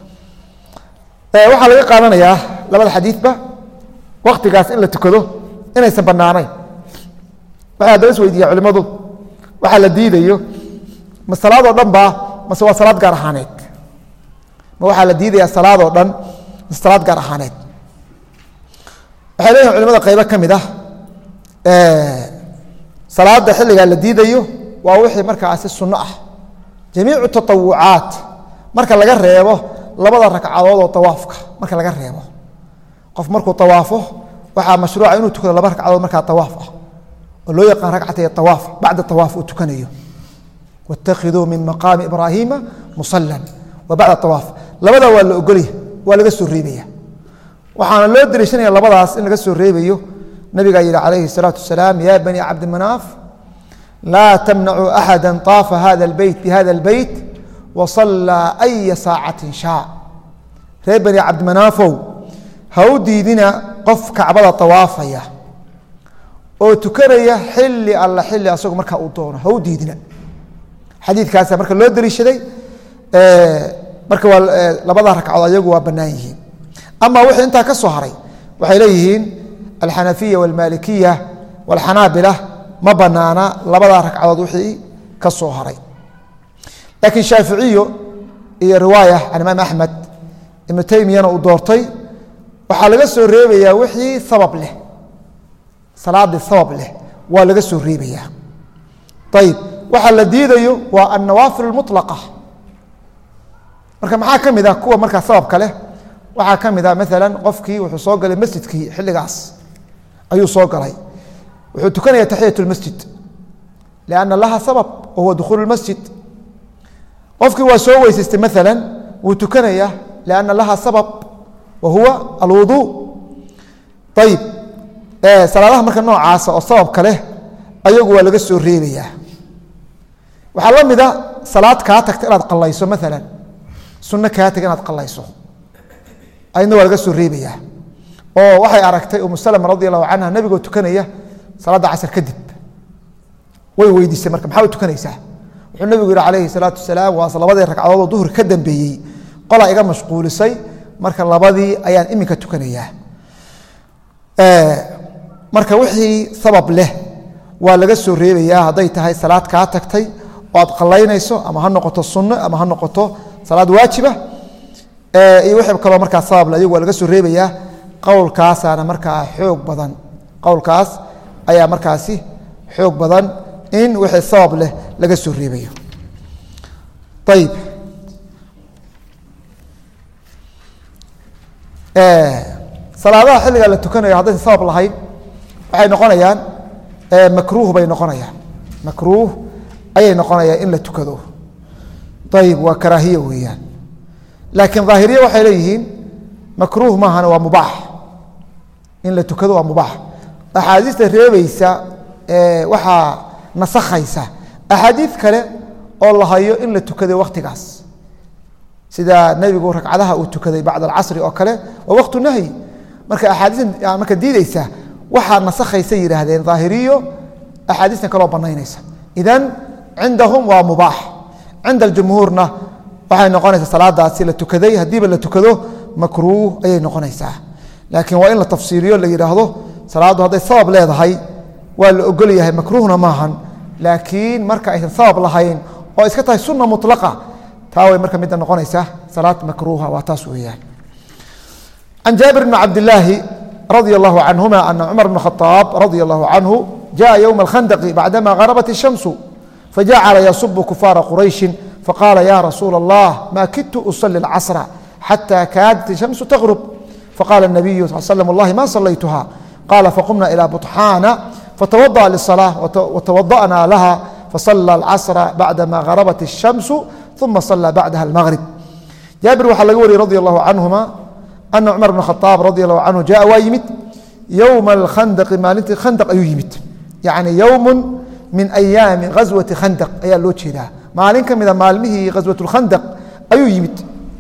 waxaa laga qaadanayaa labada xadiidba waktigaas in la tukado inaysan banaanayn waxay haddaba is weydiiya culimmadu waxaa la diidayo ma salaadoo dhan ba mase waa salaad gaar ahaaneed ma waxaa la diidayaa salaadoo dhan mase salaad gaar ahaaneed waxay leeyihin culimada qaybo ka mid ah salaada xilligaa la diidayo waa wixii markaasi sunno ah jamiicu taawucaat marka laga reebo labada ragcadood oo awaafka marka laga reebo qof markuu awaafo waxaa mashruuca inuu tukado 2 ragcadood markaa awaaf ah oo loo yaqaan ragcatay awaaf bacda awaaf uu tukanayo wاtakhiduu min maqaami ibraahiima musalan wa bacda awaaf labada waa la ogolya waa laga soo reebaya waxaana loo dariishanaya labadaas in laga soo reebayo nabigaa yihi calayhi الsalaatu wasalaam ya bani cabdimanaaf laa tamnacuu axada طaafa hada اlbeyt bihada اlbeyt wasallaa aya saacatin shaa reer bani cabdimanaafow ha u diidina qof kacbada tawaafaya oo tukanaya xili alla xili asagu markaa uu doono ha u diidina xadiidkaasa marka loo daliishaday marka waa labada ragcadood ayagu waa bannaan yihiin ama wixii intaa ka soo haray waxay leeyihiin alxanafiya wاlmalikiya wاlxanaabila ma banaana labada ragcadood wixii ka soo haray laakiin shaaficiyo iyo riwaaya can imaam axmed ibnu taymiyana uu doortay waxaa laga soo reebayaa wixii sabab leh salaadii sabab leh waa laga soo reebayaa ayib waxaa la diidayo waa annawaafil اlmuطlaqa marka maxaa ka mid ah kuwa markaa sababka leh waxaa ka mid ah maala qofkii wuxuu soo galay masjidkii xilligaas ayuu soo galay wuxuu tukanaya taxiyat اlmasjid lianna laha sabab wa huwa dukhuulu اlmasjid qofkii waa soo weysaystay maala wuu tukanaya lianna laha sabab wa huwa alwudu ayib salaadaha marka noocaasa oo sababka leh ayagu waa laga soo reebayaa waxaa la mida salaad kaa tagta inaad qallayso maalan sunno kaa taga inaad qallayso ayadna waa laga soo reebayaa oo waxay aragtay umu salama radi allahu canha nebigoo tukanaya salaadda casr kadib way weydiisay marka maxaa u tukanaysaa wuxuu nebigu yihi calayhi salaatu wasalaam waa labadii ragcadood oo duhur ka dambeeyey qolaa iga mashquulisay marka labadii ayaan iminka tukanayaa marka wixii sabab leh waa laga soo reebayaa hadday tahay salaad kaa tagtay oo aad qallaynayso ama ha noqoto sunno ama ha noqoto salaad waajiba iyo wixii kaloo markaa sabab leh ayagu waa laga soo reebayaa qowlkaasaana markaa xoog badan qowlkaas ayaa markaasi xoog badan in wixii sabab leh laga soo reebayo ayib salaadaha xilligaa la tukanayo haddaysan sabab lahayn waxay noqonayaan makruuh bay noqonayaan makruuh ayay noqonayaan in la tukado ayib waa karaahiye weeyaan laakiin daahiriye waxay leeyihiin makruuh maahana waa mubaax in la tukado waa mubaax axaadiista reebaysa waxaa nasakhaysa axaadiid kale oo la hayo in la tukaday waktigaas sida nebigu ragcadaha uu tukaday bacd alcasri oo kale waa waqtu nahyi marka axaadiista marka diideysa waxaa nasakhaysa yidhaahdeen daahiriyo axaadiistan kaloo banaynaysa idan cindahum waa mubaax cinda aljumhuurna waxay noqonaysaa salaadaasi la tukaday haddiiba la tukado makruuh ayay noqonaysaa laakiin waa in la tafsiiriyo la yidhaahdo salaaddu hadday sabab leedahay waa la ogol yahay makruuhna maahan laakiin marka aysan sabab lahayn oo iska tahay sunna mutlaqa taa way marka midda noqonaysa salaad makruuha waa taas weeyaan can jaabir bni cabdillaahi رضي الله عنهما أن عمر بن الخطاب رضي الله عنه جاء يوم الخندق بعدما غربت الشمس فجعل يصب كفار قريش فقال يا رسول الله ما كدت أصلي العصر حتى كادت الشمس تغرب فقال النبي صلى الله عليه وسلم والله ما صليتها قال فقمنا إلى بطحان فتوضأ للصلاة وتوضأنا لها فصلى العصر بعدما غربت الشمس ثم صلى بعدها المغرب جابر وحلقوري رضي الله عنهما أن cمر بن خطاaب رضي الله عنه جاء waa yimid يوم الkhandق maalintii khandق ayuu yimid yaعni yوم min أyaami غaزوaةi khandق ayaa loo jeedaa maalin ka mida maalmihii غaزوaة الkhandق ayuu yimid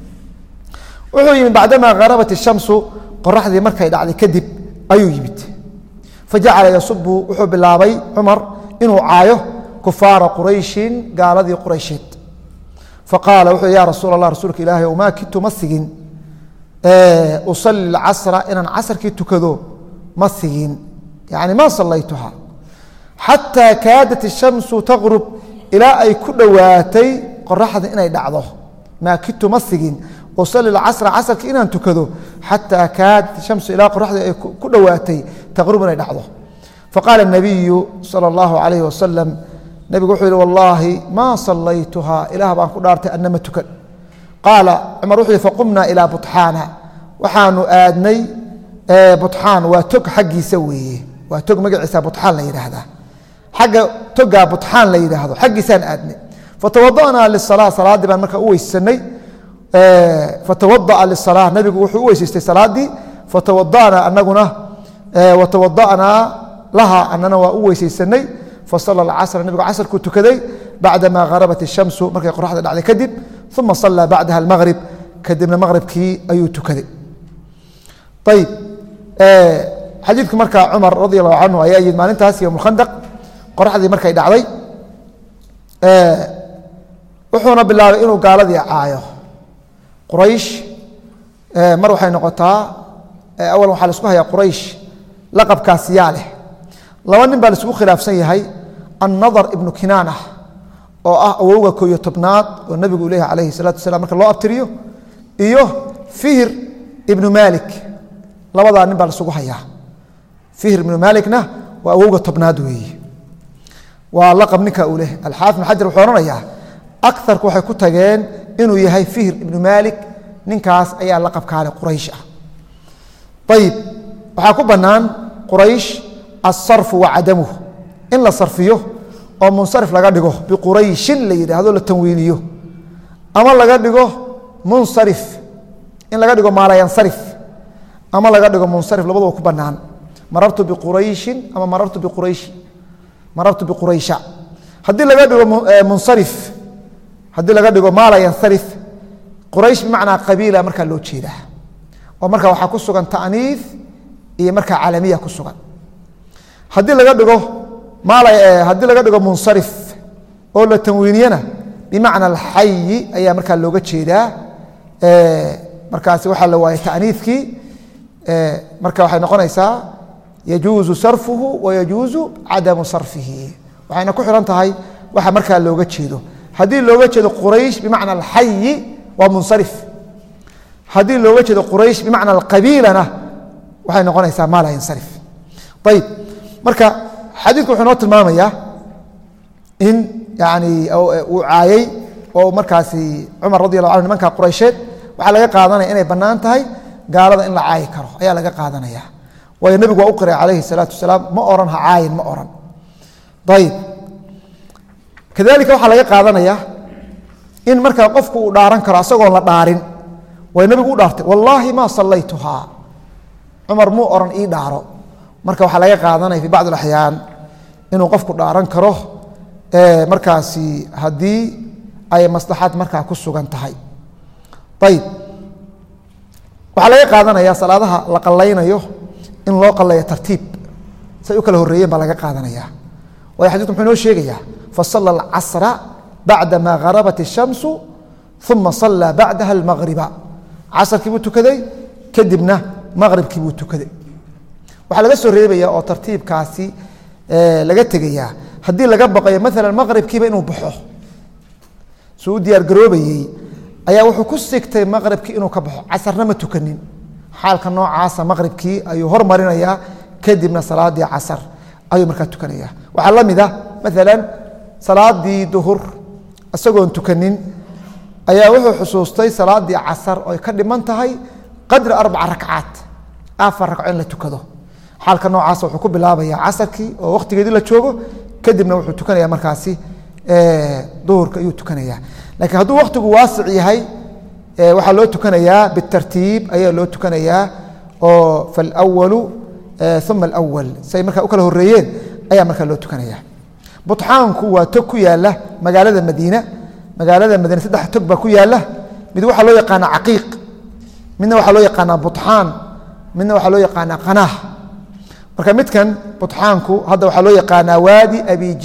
wuxuu yimid baعdama غaraبaت الشhamsu qoraxdii markay dhacday kadib ayuu yimid faجacala yasubu wuxuu bilaabay cmar inuu caayo kufaara qurayشhin gaaladii quraysheed faqaala wuxuu ya rasuul الlah rasuulka ilaahy ma kidtu ma sigin uصلي الcصر inaan casrkii tukado ma sigin yani ma salaytuha xatىa kaadat الشhamsu تغrب ilaa ay ku dhowaatay qoraxda inay dhacdo maa kidtu ma sigin uصلي الcصر casrkii inaan tukado xatىa kaadat الشhamsu ilaa qoraxdii ay ku dhowaatay تغrب inay dhacdo faqaala النabiyu salى الlaهu عaليه wasaلم nebigu wuxuu yihi wallaahi ma salaytuha ilaah baan ku dhaartay anama tukan qaala cumar wuxuu yihi faqumnaa ilaa buطxaana waxaanu aadnay buطxaan waa tog xaggiisa weeye waa tog magaciisa buطxaan la yidhaahdaa xagga togaa buطxaan la yidhaahdo xaggiisaan aadnay fatawada'naa lisalaa salaaddii baan markaa u weysanay fatawada'a lisalaa nabigu wuxuu u weysaystay salaaddii fatawada'naa anaguna watawada'naa laha anana waa u weysaysanay fasala alcasra nabigu casrkuu tukaday bacdamaa harabat الshamsu markay qoraxda dhacday kadib uma salaa bacdaha almaqrib kadibna maqribkii ayuu tukaday ayib xadiidku markaa cumar radi allahu canhu ayaa yimid maalintaas yowm اlkhandaq qoraxdii markay dhacday wuxuuna bilaabay inuu gaaladii caayo quraysh mar waxay noqotaa awal waxaa la isku hayaa quraysh laqabkaas yaa leh laba nin baa la isugu khilaafsan yahay annadar ibnu kinaana oo ah awowga kooyo tobnaad oo nabigu u leeyahay calayhi salatu wasalaam marka loo abtiriyo iyo fihr ibnu malik labadaa nin baa la isugu hayaa fihr ibnu malikna waa awowga tobnaad weeye waa laqab ninka uu leh alxaafid ibn xajar wuxuu odhanayaa akarku waxay ku tageen inuu yahay fihr ibnu malik ninkaas ayaa laqabkaale quraysh ah ayib waxaa ku bannaan quraysh alsarfu wa cadamuhu in la sarfiyo oo munsarif laga dhigo biqurayshin la yidhaahdo la tanwiiniyo ama laga dhigo munsarif in laga dhigo maalayansarif ama laga dhigo munsarif labaduba ku bannaan marartu biqurayshin ama marartu biquraysha haddii laga dhigo munsarif haddii laga dhigo maa laa yansarif quraysh bimacnaa qabiila markaa loo jeedaa oo markaa waxaa ku sugan ta'niif iyo markaa calamiya ku sugan haddii laga dhigo haddii laga dhigo munsarif oo la tanwiiniyana bimacna alxayi ayaa markaa looga jeedaa markaasi waxaa la waayay ta'niifkii marka waxay noqonaysaa yajuuzu sarfuhu wayajuuzu cadamu sarfihi waxayna ku xihan tahay waxa markaa looga jeedo haddii looga jeedo quraysh bimacna alxayi waa munsarif haddii looga jeedo quraysh bimacna alqabiilana waxay noqonaysaa maa laa yansarif ayib marka xadiidku wuxuu noo tilmaamayaa in yani uu caayay oo markaasi cumar radi allahu anhu nimanka quraysheed waxaa laga qaadanaya inay bannaan tahay gaalada in la caayi karo ayaa laga qaadanaya waayo nebigu waa u qiray calayhi salaatu wasalaam ma oran ha caayin ma oran ayib kadalika waxaa laga qaadanaya in markaa qofku uu dhaaran karo asagoon la dhaarin way nebigu u dhaartay wallaahi maa sallaytuhaa cumar muu oran ii dhaaro marka waxaa laga qaadanaya fi bacd alaxyaan inuu qofku dhaaran karo markaasi haddii ay maslaxad markaa ku sugan tahay ayib waxaa laga qaadanaya salaadaha la qallaynayo in loo qalayo tartiib say u kala horreeyeen baa laga qaadanaya waayo xadidku muxuu inoo sheegayaa fasala alcasra bacdama harabat الshamsu uma sallaa bacdaha almagriba casarkii buu tukaday kadibna maqribkii buu tukaday waxaa laga soo reebaya oo tartiibkaasi laga tegayaa haddii laga baqayo maala maqribkiiba inuu baxo suu u diyaar garoobayey ayaa wuxuu ku sigtay maqribkii inuu ka baxo casarna ma tukanin xaalka noocaasa maqribkii ayuu hormarinayaa kadibna salaadii casar ayuu markaa tukanaya waxaa la mid a maalan salaadii duhur isagoon tukanin ayaa wuxuu xusuustay salaadii casar oy ka dhiman tahay qadri 4 rakcaad 4 ragco in la tukado xaalka noocaasa wuxuu ku bilaabayaa casarkii oo wakhtigeedii la joogo kadibna wuxuu tukanaya markaasi duhurka ayuu tukanaya laakiin hadduu wakhtigu waasic yahay waxaa loo tukanayaa bitartiib ayaa loo tukanayaa oo falwalu uma alawal say markaa u kala horreeyeen ayaa markaa loo tukanaya buطxaanku waa tog ku yaala magaalada madiina 3 tog baa ku yaala mid waxaa loo yaqaanaa caqiiq midna waxaa loo yaqaanaa buطxaan midna waxaa loo yaqaanaa qanaah marka midkan buطxaanku hadda waxaa loo yaqaanaa waadi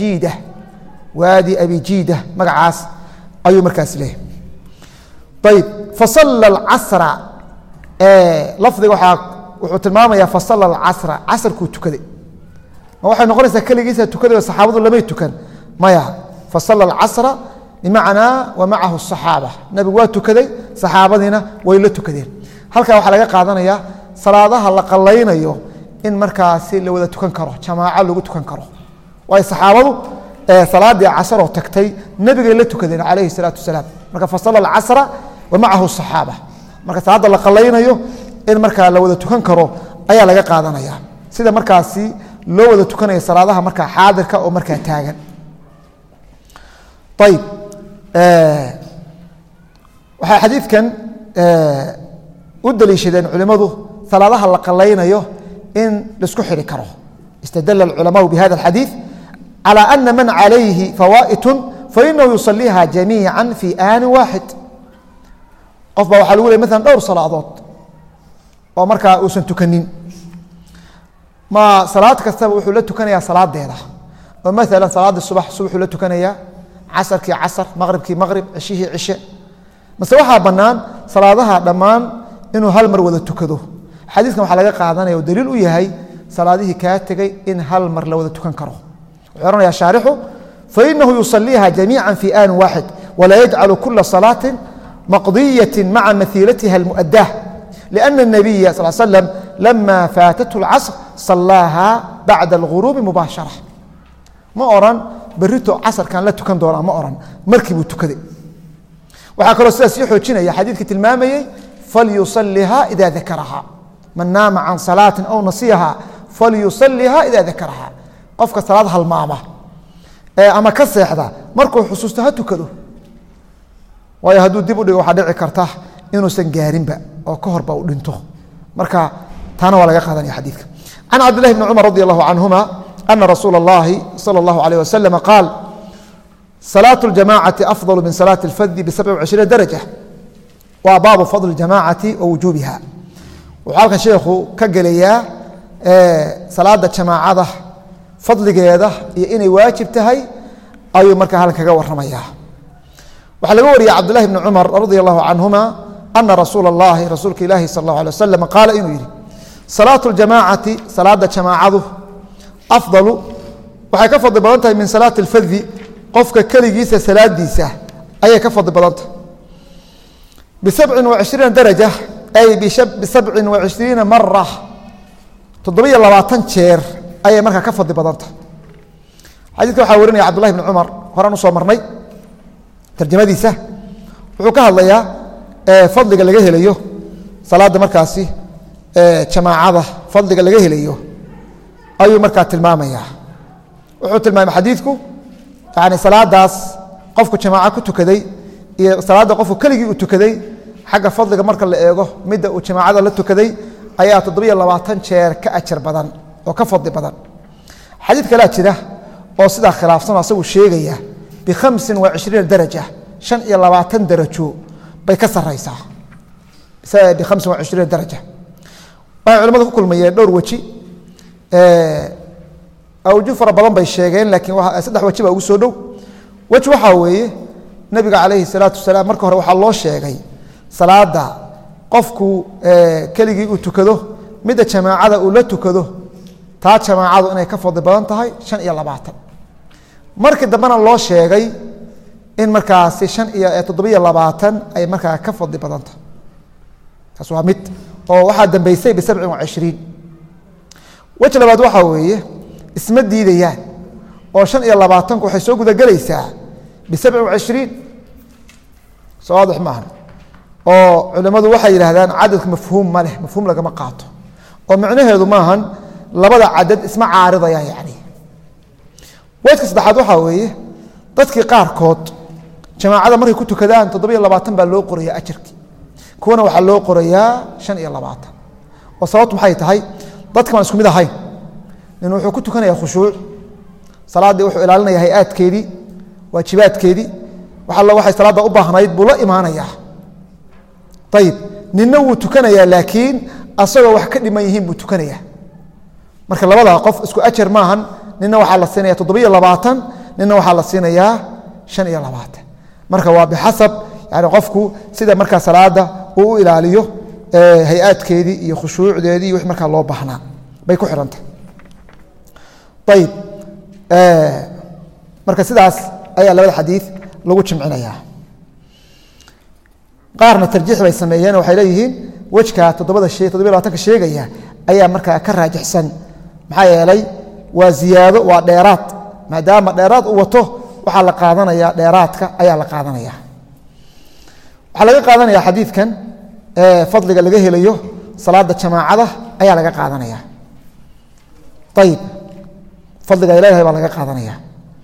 abi jiida magacaas ayuu markaas leeyahy ayib fasala alcasra lafdiga wuxuu tilmaamaya fasala alcasra casarkuu tukaday ma waxay noqonaysaa keligiisa tukaday oo saxaabadu lamay tukan maya fasala alcasra bimacnaa wa macahu asaxaaba nabigu waa tukaday saxaabadiina way la tukadeen halkaa waxaa laga qaadanaya salaadaha la qallaynayo in markaasi la wada tukan karo jamaaco lagu tukan karo waayo saxaabadu salaadii casaroo tagtay nebigay la tukadeen calayhi salaatu wasalaam marka fasala alcasra wa macahu asaxaaba marka salaadda la qallaynayo in markaa la wada tukan karo ayaa laga qaadanaya sida markaasi loo wada tukanaya salaadaha markaa xaadirka oo markaa taagan ayib waxay xadiidkan u daliishadeen culimmadu salaadaha la qallaynayo in laisku xiri karo istadala alculamaau bihada alxadiid calى ana man calayhi fawaaئit fainahu yusaliiha jamiica fi aani waaxid qof baa waxaa lagu ley maala dhowr salaadood oo markaa uusan tukanin ma salaad kastaba wuxuu la tukanayaa salaadeeda oo maala salaadii subaxuu la tukanayaa casarkii casar maqribkii maqrib cishihii cishe mase waxaa bannaan salaadaha dhammaan inuu hal mar wada tukado xadiiskan waxaa laga qaadanaya oo daliil u yahay salaadihii kaa tegey in hal mar la wada tukan karo wuxuu ohanaya shaarixu fainahu yusaliiha jamiica fi aani waaxid walaa yajcalu kula salaati maqdiyati maca mahiilatiha almu'adaah liana الnabiya sal slam lama faatathu اlcasr salaaha bacda alguruubi mubaashara ma oran berito casarkan la tukan doonaa ma oran markii buu tukaday waxaa kaloo sidaas ii xoojinaya xadiidkii tilmaamayey falyusaliha ida dakaraha man naama can salaatin aw nasiyaha falyusaliha ida dakaraha qofka salaad halmaama ama ka seexda markuu xusuusto ha tukado waayo hadduu dib u dhigo waxaa dhici karta inuusan gaarinba oo ka horba u dhinto marka taana waa laga qaadanaya xadiidka can cabdillahi bni cumar radi allahu canhuma ana rasuula اllahi salى اllahu alayh waslama qaal صلاة الجماعة أفضل من صلاة الفذ ب27 درجة waa baabu fadl الجamاعaةi wa wujuubiha wuxuu halkan sheekhu ka gelayaa salaada jamaacada fadligeeda iyo inay waajib tahay ayuu markaa halkan kaga waramaya waxaa laga wariyay cabdالlahi بn cmar radي الlahu canهuma ana rasuula الlahi rasuulka ilaahi salى الlaه عليه waسلم qaala inuu yihi salaaة الجamاعaةi salaada jamaacadu afضalu waxay ka fadli badan tahay min salaaة الfadi qofka keligiisa salaadiisa ayay ka fadli badan tahay ب27 درجة أي ب27 مرة 27 jeer ayay markaa ka fadli badanta xadiidka waxaa warinaya cabdullahi bn cumar horaan usoo marnay tarjamadiisa wuxuu ka hadlayaa fadliga laga helayo salaada markaasi jamaacada fadliga laga helayo ayuu markaa tilmaamaya wuxuu tilmaamay xadiidku yani salaadaas qofku jamaaco ku tukaday iyo salaada qofku keligii u tukaday xagga fadliga marka la eego midda uu jamaacada la tukaday ayaa 27 jeer ka ajar badan oo ka fadli badan xadiid kale jira oo sida khilaafsan asagu sheegaya ب25 daraja 25 darajo bay ka sareysaa ب25 daraja waa culimadu ku kulmayeen dhowr waji awjuh fara badan bay sheegeen laakiin saddex waji baa ugu soo dhow waji waxaa weeye nabiga calayhi salaatu wasalaam marka hore waxaa loo sheegay salaada qofku keligii uu tukado midda jamaacada uu la tukado taa jamaacadu inay ka fadli badan tahay 25 markii dambena loo sheegay in markaasi 27 ay markaa ka fadli badan tahay taas waa mid oo waxaa dambeysay ب27 waji labaad waxaa weeye isma diidayaan oo 25 waxay soo gudagelaysaa ب27 soo waadix maaha oo culimadu waxay yidhaahdaan cadadka mafhuum ma leh mafhuum lagama qaato oo macnaheedu maahan labada cadad isma caaridayaan yani wajka saddexaad waxaa weeye dadkii qaarkood jamaacada markay ku tukadaan 27 baa loo qorayaa ajarkii kuwana waxaa loo qorayaa 25 oo sababtu maxay tahay dadka aan isku mid ahayn nin wuxuu ku tukanayaa khushuuc salaadii wuxuu ilaalinayaa hay-aadkeedii waajibaadkeedii waxay salaada u baahnayd buu la imaanayaa ayib ninna wuu tukanayaa laakiin asagoo wax ka dhiman yihiin buu tukanayaa marka labadaa qof isku ajar maahan nina waxaa la siinaya 27 nina waxaa la siinayaa 25 marka waa bixasab yani qofku sida markaa salaada uu u ilaaliyo hay-aadkeedii iyo khushuucdeedii iyo wix markaa loo baahnaa bay ku xidhantahay ayib marka sidaas ayaa labada xadiid lagu jimcinayaa qaarna tarjiix bay sameeyeen waxay leeyihiin wajka 27 sheegaya ayaa markaa ka raajixsan maxaa yeelay waa ziyaado waa dheeraad maadaama dheeraad uu wato waxaa la qaadanaya dheeraadka ayaa la qaadanaya waxaa laga qaadanaya xadiidkan fadliga laga helayo salaada jamaacada ayaa laga qaadanaya ayib fadliga ilaahay baa laga qaadanaya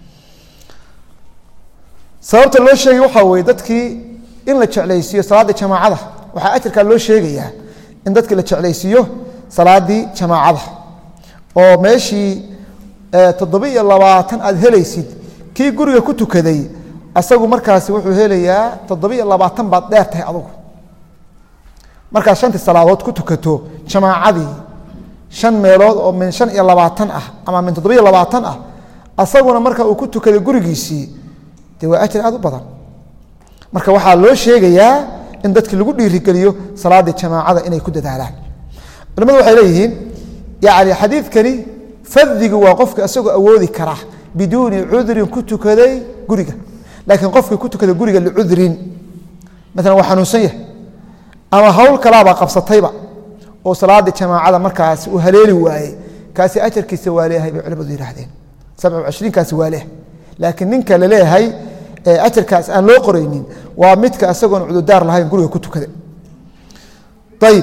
sababta loo sheegay waxaa weeye dadkii in la jeclaysiiyo salaadii jamaacada waxaa ajarkaa loo sheegayaa in dadkii la jeclaysiiyo salaadii jamaacada oo meeshii 27 aad helaysid kii guriga ku tukaday asagu markaasi wuxuu helayaa 27 baad dheer tahay adugu markaad 5 salaadood ku tukato jamaacadii 5 meelood oo min 25 ah ama min 27 ah asaguna marka uu ku tukaday gurigiisii dee waa ajar aad u badan marka waxaa loo sheegayaa in dadki lagu dhiirigeliyo salaadii jamaacada inay ku dadaalaan culimadu waxay leeyihiin yani xadiidkani fadligu waa qofka isagoo awoodi kara biduuni cudrin ku tukaday guriga laakiin qofkii ku tukaday guriga licudrin maalan waa xanuunsan yahay ama hawl kalaabaa qabsatayba oo salaadii jamaacada markaas uu haleeli waayey kaasi ajarkiisa waa leeyahay bay culimadu yidhaahdeen 27 kaasi waa leeyahay laakiin ninka la leeyahay ajarkaas aan loo qoraynin waa midka isagoon cududaar lahayn guriga ku tukada ayib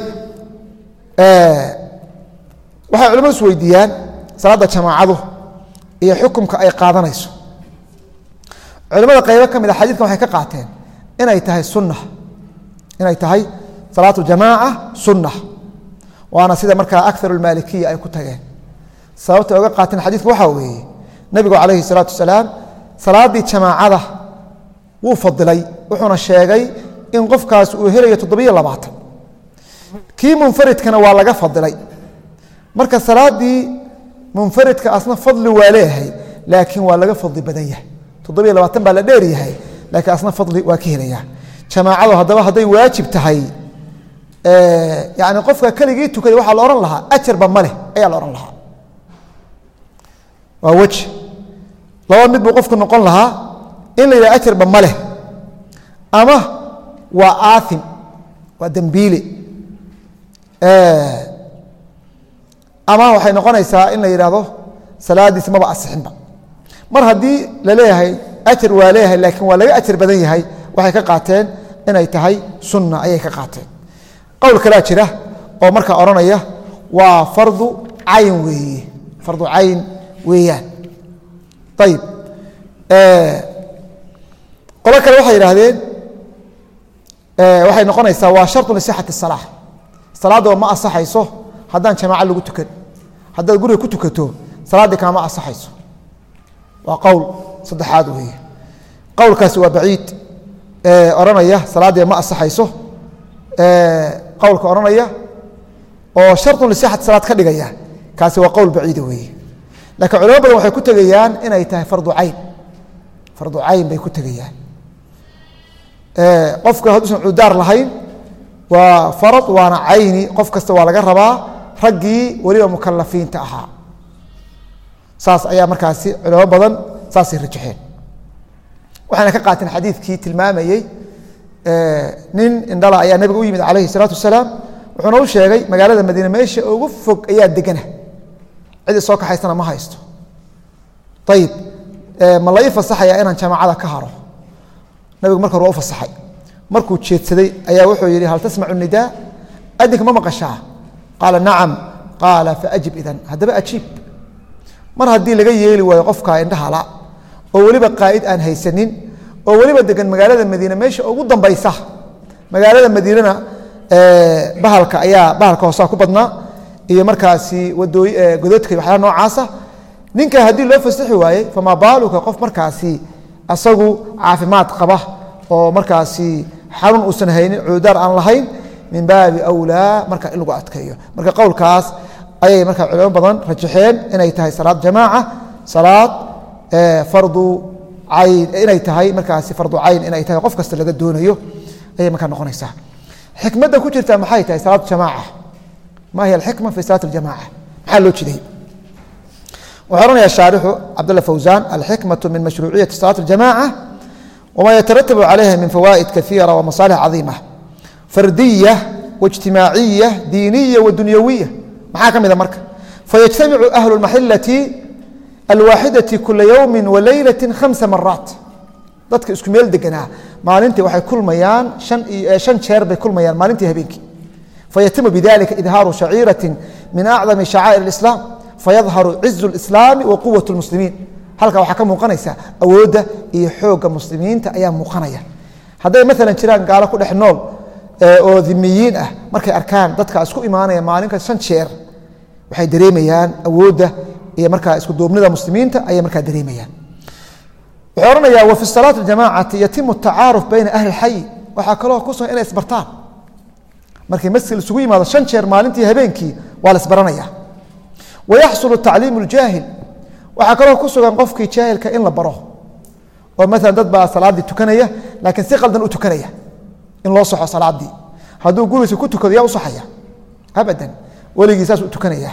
waxay culimadu is weydiiyaan salaada jamaacadu iyo xukumka ay qaadanayso culimada qaybo ka mid a xadiidkan waxay ka qaateen inay tahay sunna inay tahay salaatu jamaaca sunna waana sida markaa akar almaalikiya ay ku tageen sababta oga qaateen xadiidka waxaa weeye nabigu calayhi salaatu wasalaam salaadii jamaacada wuu fadilay wuxuuna sheegay in qofkaas uu helayo 720 kii munfaridkana waa laga fadilay marka salaadii munfaridka asna fadli waa leeyahay laakiin waa laga fadli badan yahay 720 baa la dheer yahay laakiin asna fadli waa ka helaya jamaacadu haddaba hadday waajib tahay yani qofka kaligii tukaday waxaa la oran lahaa ajarba ma leh ayaa la oran lahaa waa wajh laba mid buu qofku noqon lahaa in la yidhaha ajarba ma leh ama waa aathim waa dembiile ama waxay noqonaysaa in la yidhaahdo salaadiisi maba asixinba mar haddii la leeyahay ajar waa leeyahay laakiin waa laga ajar badan yahay waxay ka qaateen inay tahay sunna ayay ka qaateen qowl kalaa jira oo markaa odhanaya waa fardu cayn weeye fardu cayn weeyaan ayib qolo kale waxay yidhaahdeen waxay noqonaysaa waa sharطu lisixati الsalaa salaadoo ma asaxayso haddaan jamaaca lagu tukan haddaad guriga ku tukato salaaddii kaama asaxayso waa qowl saddexaad weeye qowlkaasi waa baciid odhanaya salaaddii ma asaxayso qowlka odhanaya oo sharطu lisixati salaad ka dhigaya kaasi waa qowl baciida weeye laakiin culamo badan waxay ku tegayaan inay tahay fardu cayn bay ku tegayaan qofka hadduusan cudaar lahayn waa farad waana cayni qof kasta waa laga rabaa raggii weliba mukalafiinta ahaa saas ayaa markaasi culamo badan saasay rajaxeen waxayna ka qaateen xadiidkii tilmaamayey nin indhala ayaa nabiga u yimid calayhi الsalaatu wasalaam wuxuuna u sheegay magaalada madiine meesha ugu fog ayaa degana cidi soo kaxaysana ma haysto ayib ma la ii fasaxayaa inaan jamaacada ka haro nabigu marka hore waa u fasaxay markuu jeedsaday ayaa wuxuu yidhi hal tasmacu nidaa adinka ma maqashaa qaala nacam qaala faajib idan haddaba ajiib mar haddii laga yeeli waayo qofka indhahala oo weliba qaa'id aan haysanin oo weliba degan magaalada madiine meesha ugu dambaysa magaalada madiinena bahalka hoosaa ku badnaa iyo markaasi gododka waxyaala noocaasa ninka haddii loo fasaxi waayey famaa baaluka qof markaasi asagu caafimaad qaba oo markaasi xanuun uusan haynin cududaar aan lahayn min baabi awlaa marka in lagu adkeeyo marka qowlkaas ayay markaa culamo badan rajaxeen inay tahay salaad jamaaca salaad fardu cayn inay tahay markaasi fardu cayn inay tahay qof kasta laga doonayo ayay markaa noqonaysaa xikmadda ku jirta maxay tahay salaad jamaaca ma hiya alxikma fi salaat aljamaca maxaa loo jiday wuxuu oranaya shaarixu cabdalla fawsaan alxikmatu min mashruuciyati salaat aljamaca wma ytaratabu calayha min fawaa'id kaiira wamasaalix cadiima fardiya waijtimaaciya diiniya wadunyawiya maxaa ka mida marka fayajtamicu ahlu lmaxilati alwaaxidati kula yowmi waleylati 5 maraat dadka isku meel deganaa maalintii waxay kulmayaan 5 jeer bay kulmayaan maalintii habeenkii fayatimu bidalika idhaaru shaciirati min acdami shacaa'ir اlislaam fayadharu cizu اlislaami wa quwat اlmuslimiin halkaa waxaa ka muuqanaysa awoodda iyo xoogga muslimiinta ayaa muuqanaya hadday maalan jiraan gaalo ku dhex nool oo dhimiyiin ah markay arkaan dadka isku imaanaya maalinka 5 jeer waxay dareemayaan awoodda iyo markaa isku duubnida muslimiinta ayay markaa dareemayaan wuxuu oranayaa wa fi salaati aljamaacati yatimu atacaaruf bayna ahli اlxayi waxaa kaloo ku sugan inay isbartaan markii masjid isugu yimaado 5 jeer maalintii habeenkii waa la isbaranaya wayaxsulu tacliimu اljaahil waxaa kaloo ku sugan qofkii jaahilka in la baro oo maalan dad baa salaaddii tukanaya laakiin si qaldan u tukanaya in loo saxo salaaddii hadduu gurigiisa ku tukado yaa u saxaya abadan weligii saas u tukanaya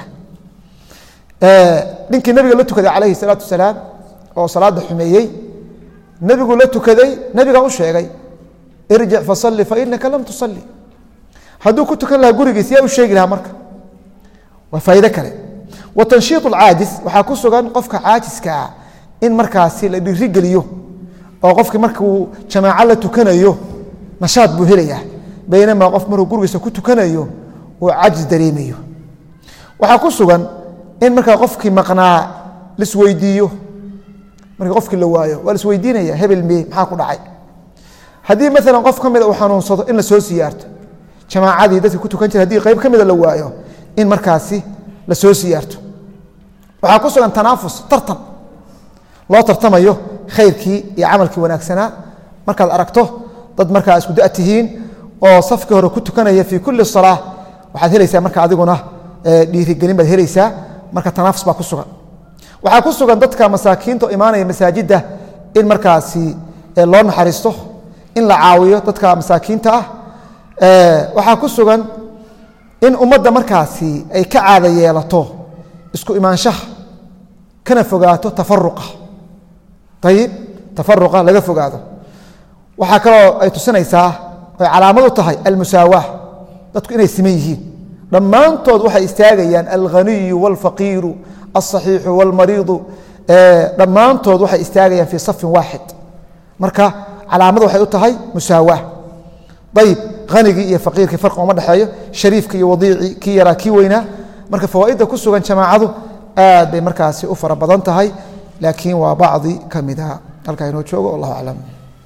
ninkii nabiga la tukaday calayhi salaatu wasalaam oo salaadda xumeeyey nebigu la tukaday nebigaa u sheegay irjic fasalli fainaka lam tusalli hadduu ku tukan lahaa gurigiis yaa u sheegi lahaa marka waa faa'iide kale watanshiiط اlcaajis waxaa ku sugan qofka caajiskaa in markaasi la dhiirigeliyo oo qofkii markuu jamaaco la tukanayo nashaad buu helaya baynamaa qof markuu gurigiisa ku tukanayo uu cajis dareemayo waxaa ku sugan in markaa qofkii maqnaa lisweydiiyo markii qofkii la waayo waa lisweydiinaya hebel mee maxaa ku dhacay haddii maalan qof ka mida uu xanuunsado in la soo siyaarto jamaacadii dadka ku tukan jira haddii qayb ka mida la waayo in markaasi la soo siyaarto waxaa ku sugan tanaafus tartan loo tartamayo khayrkii iyo camalkii wanaagsanaa markaad aragto dad markaa isku da tihiin oo safkii hore ku tukanaya fii kulli salaa waxaad helaysaa marka adiguna dhiirigelin baad helaysaa marka tanaafus baa ku sugan waxaa ku sugan dadka masaakiinta oo imaanaya masaajidda in markaasi loo naxariisto in la caawiyo dadka masaakiinta ah waxaa ku sugan in ummadda markaasi ay ka caada yeelato isku imaanshaha kana fogaato tafaruqa ayib tafaruqa laga fogaado waxaa kaloo ay tusinaysaa ay calaamad u tahay almusaawaah dadku inay siman yihiin dhammaantood waxay istaagayaan alghaniyu wاlfaqiiru alصaxiixu wاlmariidu dhammaantood waxay istaagayaan fii safin waaxid marka calaamad waxay u tahay musaawaah ayib hanigii iyo faqiirkii farqi uma dhexeeyo shariifkii iyo wadiicii kii yaraa kii weynaa marka fawaaidda ku sugan jamaacadu aad bay markaasi u fara badan tahay laakiin waa bacdi ka mida halkaa inoo joogo wallahu aclam